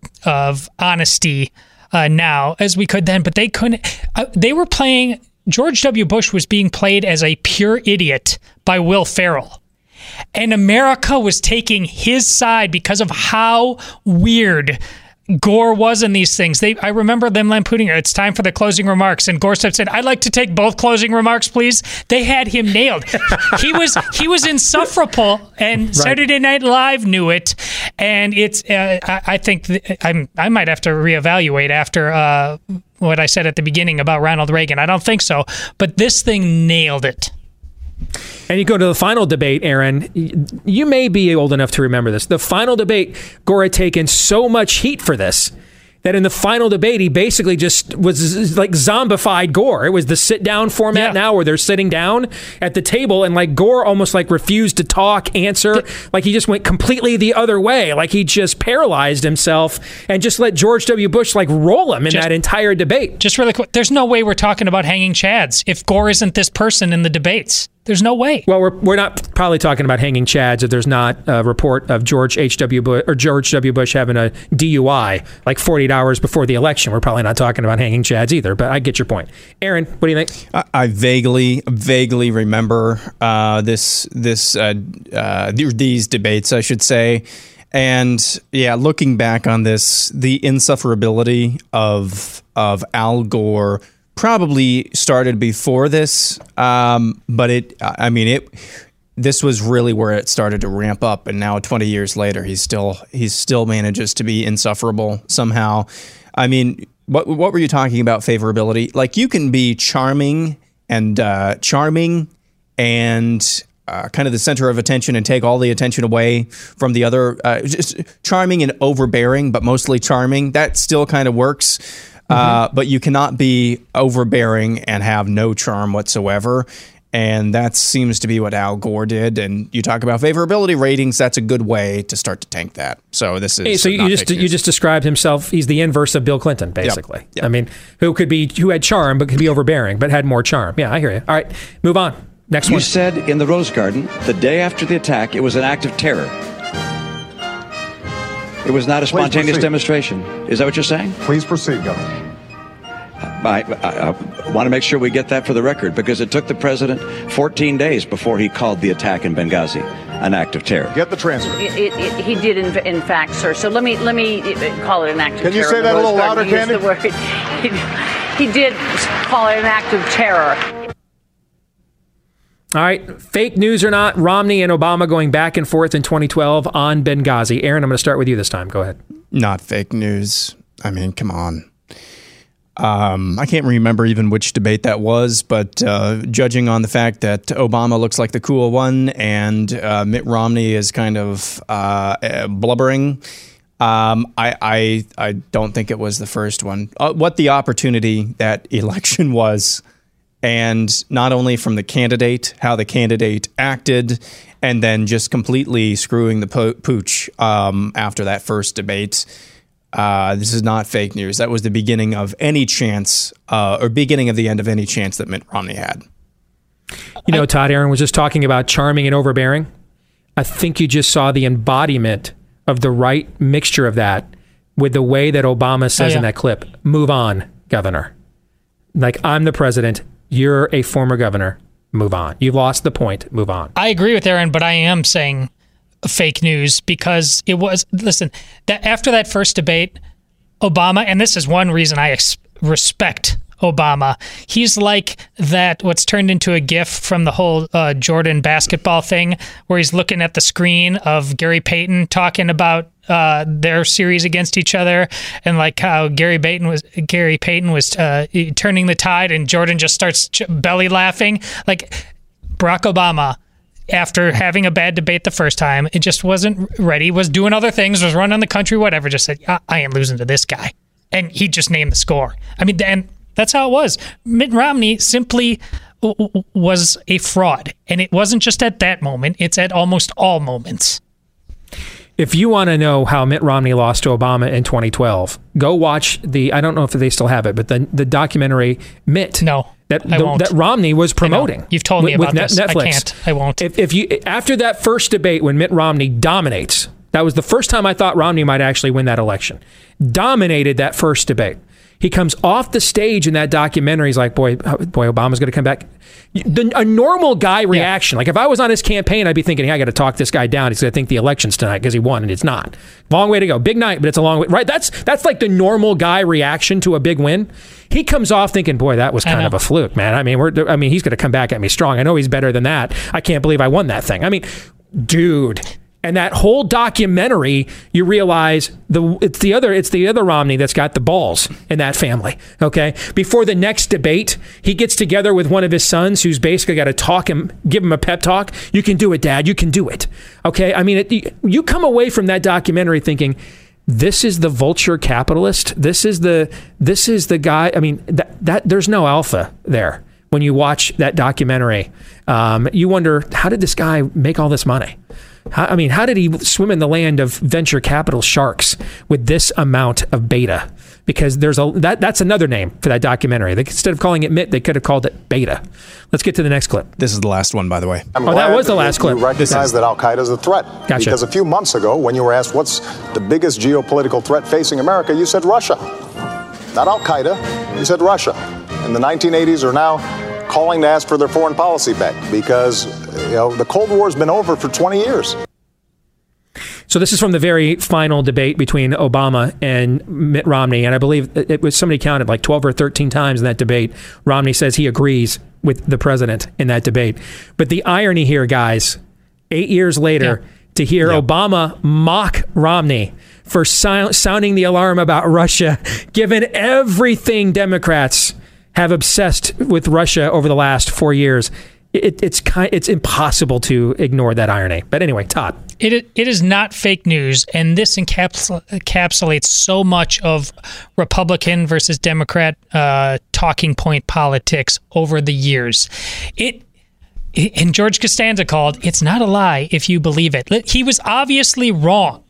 honesty now as we could then, but they couldn't. They were playing. George W. Bush was being played as a pure idiot by Will Ferrell. And America was taking his side because of how weird Gore was in these things. I remember them lampooning her. It's time for the closing remarks. And Gore said, I'd like to take both closing remarks, please. They had him nailed. He was insufferable, and right. Saturday Night Live knew it. And it's, I think I might have to reevaluate after what I said at the beginning about Ronald Reagan. I don't think so, but this thing nailed it. And you go to the final debate, Aaron, you may be old enough to remember this. The final debate, Gore had taken so much heat for this that in the final debate, he basically just was like zombified Gore. It was the sit-down format now where they're sitting down at the table, and like Gore almost like refused to talk, answer. Like he just went completely the other way. Like he just paralyzed himself and just let George W. Bush like roll him in that entire debate. Just really quick, there's no way we're talking about hanging chads if Gore isn't this person in the debates. There's no way. Well, we're not probably talking about hanging chads if there's not a report of George W. Bush having a DUI like 48 hours before the election. We're probably not talking about hanging chads either, but I get your point. Aaron, what do you think? I vaguely remember these debates, I should say. And yeah, looking back on this, the insufferability of Al Gore probably started before this, but this was really where it started to ramp up, and now 20 years later, he still manages to be insufferable somehow. I mean, what were you talking about favorability? Like you can be charming and kind of the center of attention and take all the attention away from the other, just charming and overbearing, but mostly charming. That still kind of works. But you cannot be overbearing and have no charm whatsoever. And that seems to be what Al Gore did. And you talk about favorability ratings, that's a good way to start to tank that. So this is you just described himself. He's the inverse of Bill Clinton, basically. Yep. I mean, who had charm but could be overbearing, but had more charm. Yeah, I hear you. All right, move on. Next one. You said in the Rose Garden, the day after the attack, it was an act of terror. It was not a spontaneous demonstration. Is that what you're saying? Please proceed, Governor. I want to make sure we get that for the record, because it took the president 14 days before he called the attack in Benghazi an act of terror. Get the transcript. He did, in fact, sir. So let me call it an act of terror. Can you say that a little louder, Candy? He did call it an act of terror. All right, fake news or not, Romney and Obama going back and forth in 2012 on Benghazi. Aaron, I'm going to start with you this time. Go ahead. Not fake news. I mean, come on. I can't remember even which debate that was, but judging on the fact that Obama looks like the cool one and Mitt Romney is kind of blubbering, I don't think it was the first one. What the opportunity that election was, and not only from the candidate, how the candidate acted, and then just completely screwing the pooch after that first debate. This is not fake news. That was the beginning of any chance, or beginning of the end of any chance that Mitt Romney had. You know, Todd, Aaron was just talking about charming and overbearing. I think you just saw the embodiment of the right mixture of that with the way that Obama says in that clip, "Move on, Governor." Like, I'm the president. You're a former governor. Move on. You've lost the point. Move on. I agree with Aaron, but I am saying fake news because it was, listen, that after that first debate, Obama, and this is one reason I respect Obama, he's like that, what's turned into a gif from the whole Jordan basketball thing, where he's looking at the screen of Gary Payton talking about their series against each other, and like how Gary Payton was turning the tide, and Jordan just starts belly laughing. Like Barack Obama, after having a bad debate the first time, it just wasn't ready, was doing other things, was running the country, whatever, just said, I ain't losing to this guy. And he just named the score. I mean, and that's how it was. Mitt Romney simply was a fraud. And it wasn't just at that moment, it's at almost all moments. If you want to know how Mitt Romney lost to Obama in 2012, go watch I don't know if they still have it, but the documentary Mitt. No. That Romney was promoting. You've told me about this. Netflix. I can't. I won't. If you after that first debate when Mitt Romney dominates, that was the first time I thought Romney might actually win that election. Dominated that first debate. He comes off the stage in that documentary. He's like, boy, Obama's going to come back. A normal guy reaction. Like if I was on his campaign, I'd be thinking, hey, I got to talk this guy down. He's going to think the election's tonight because he won, and it's not. Long way to go. Big night, but it's a long way. Right? That's like the normal guy reaction to a big win. He comes off thinking, boy, that was kind of a fluke, man. I mean, he's going to come back at me strong. I know he's better than that. I can't believe I won that thing. I mean, dude. And that whole documentary, you realize it's the other Romney that's got the balls in that family. Okay, before the next debate, he gets together with one of his sons, who's basically got to give him a pep talk. You can do it, Dad. You can do it. Okay, I mean, you come away from that documentary thinking, this is the vulture capitalist. This is the guy. I mean, that there's no alpha there. When you watch that documentary, you wonder, how did this guy make all this money? How did he swim in the land of venture capital sharks with this amount of beta? Because that's another name for that documentary. Instead of calling it Mitt, they could have called it beta. Let's get to the next clip. This is the last one, by the way. That was the last clip. You recognize that Al-Qaeda is a threat. Gotcha. Because a few months ago, when you were asked what's the biggest geopolitical threat facing America, you said Russia. Not Al-Qaeda, you said Russia. And the 1980s are now calling to ask for their foreign policy back because the Cold War's been over for 20 years. So this is from the very final debate between Obama and Mitt Romney, and I believe it was, somebody counted like 12 or 13 times in that debate. Romney says he agrees with the president in that debate. But the irony here, guys, 8 years later, to hear Obama mock Romney for sounding the alarm about Russia, given everything Democrats have obsessed with Russia over the last 4 years. It's impossible to ignore that irony. But anyway, Todd. It is not fake news, and this encapsulates so much of Republican versus Democrat talking point politics over the years. And George Costanza called, it's not a lie if you believe it. He was obviously wrong.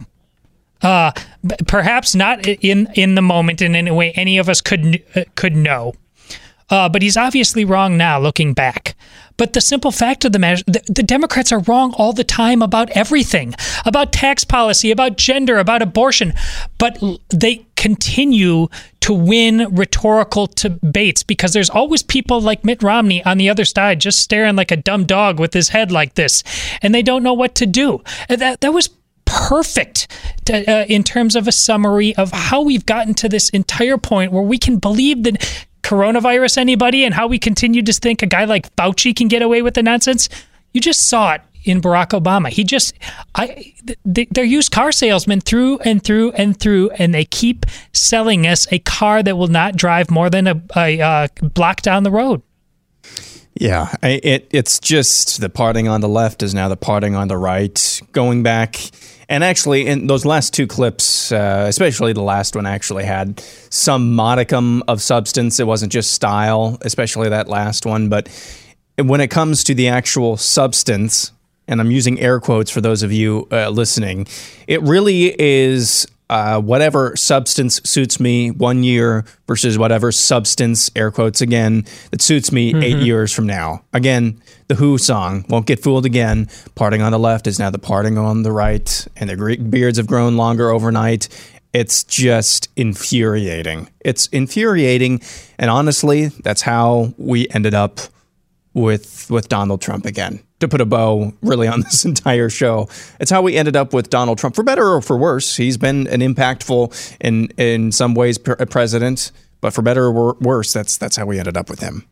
Perhaps not in the moment in any way any of us could know. But he's obviously wrong now, looking back. But the simple fact of the matter, the Democrats are wrong all the time about everything, about tax policy, about gender, about abortion. But they continue to win rhetorical debates because there's always people like Mitt Romney on the other side just staring like a dumb dog with his head like this, and they don't know what to do. That was perfect in terms of a summary of how we've gotten to this entire point where we can believe that coronavirus anybody and how we continue to think a guy like Fauci can get away with the nonsense. You just saw it in Barack Obama. They're used car salesmen through and through and through, and they keep selling us a car that will not drive more than a block down the road. Yeah, it's just the parting on the left is now the parting on the right. Going back, and actually in those last two clips, especially the last one, actually had some modicum of substance. It wasn't just style, especially that last one. But when it comes to the actual substance, and I'm using air quotes for those of you listening, it really is whatever substance suits me 1 year versus whatever substance, air quotes again, that suits me 8 years from now. Again, the Who song, Won't Get Fooled Again. Parting on the left is now the parting on the right, and the beards have grown longer overnight. It's just infuriating. It's infuriating. And honestly, that's how we ended up with Donald Trump again. To put a bow really on this entire show, it's how we ended up with Donald Trump, for better or for worse. He's been an impactful, in some ways, president, but for better or worse, that's how we ended up with him.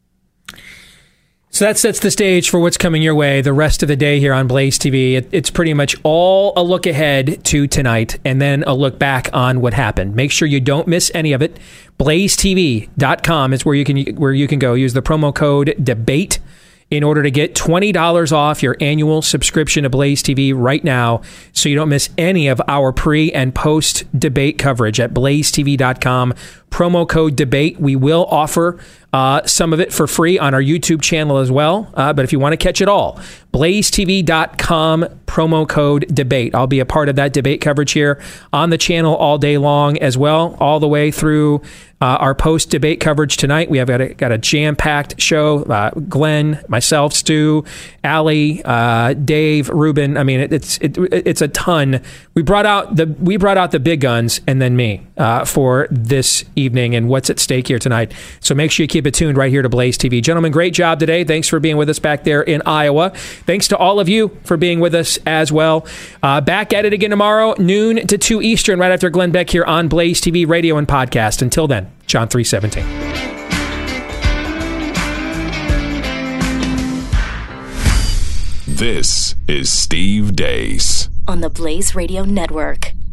So that sets the stage for what's coming your way the rest of the day here on Blaze TV. It's pretty much all a look ahead to tonight and then a look back on what happened. Make sure you don't miss any of it. BlazeTV.com is where you can go. Use the promo code DEBATE in order to get $20 off your annual subscription to Blaze TV right now, so you don't miss any of our pre- and post-debate coverage at BlazeTV.com. Promo code DEBATE. We will offer some of it for free on our YouTube channel as well, but if you want to catch it all, BlazeTV.com, promo code DEBATE. I'll be a part of that debate coverage here on the channel all day long as well, all the way through our post-debate coverage tonight. We have got a jam-packed show. Glenn, myself, Stu, Allie, Dave, Ruben. I mean, it's a ton. We brought out the big guns, and then me for this evening and what's at stake here tonight. So make sure you keep it tuned right here to Blaze TV. Gentlemen, great job today. Thanks for being with us back there in Iowa. Thanks to all of you for being with us as well. Back at it again tomorrow, noon to 2 Eastern, right after Glenn Beck here on Blaze TV radio and podcast. Until then, John 3:17. This is Steve Deace on the Blaze Radio Network.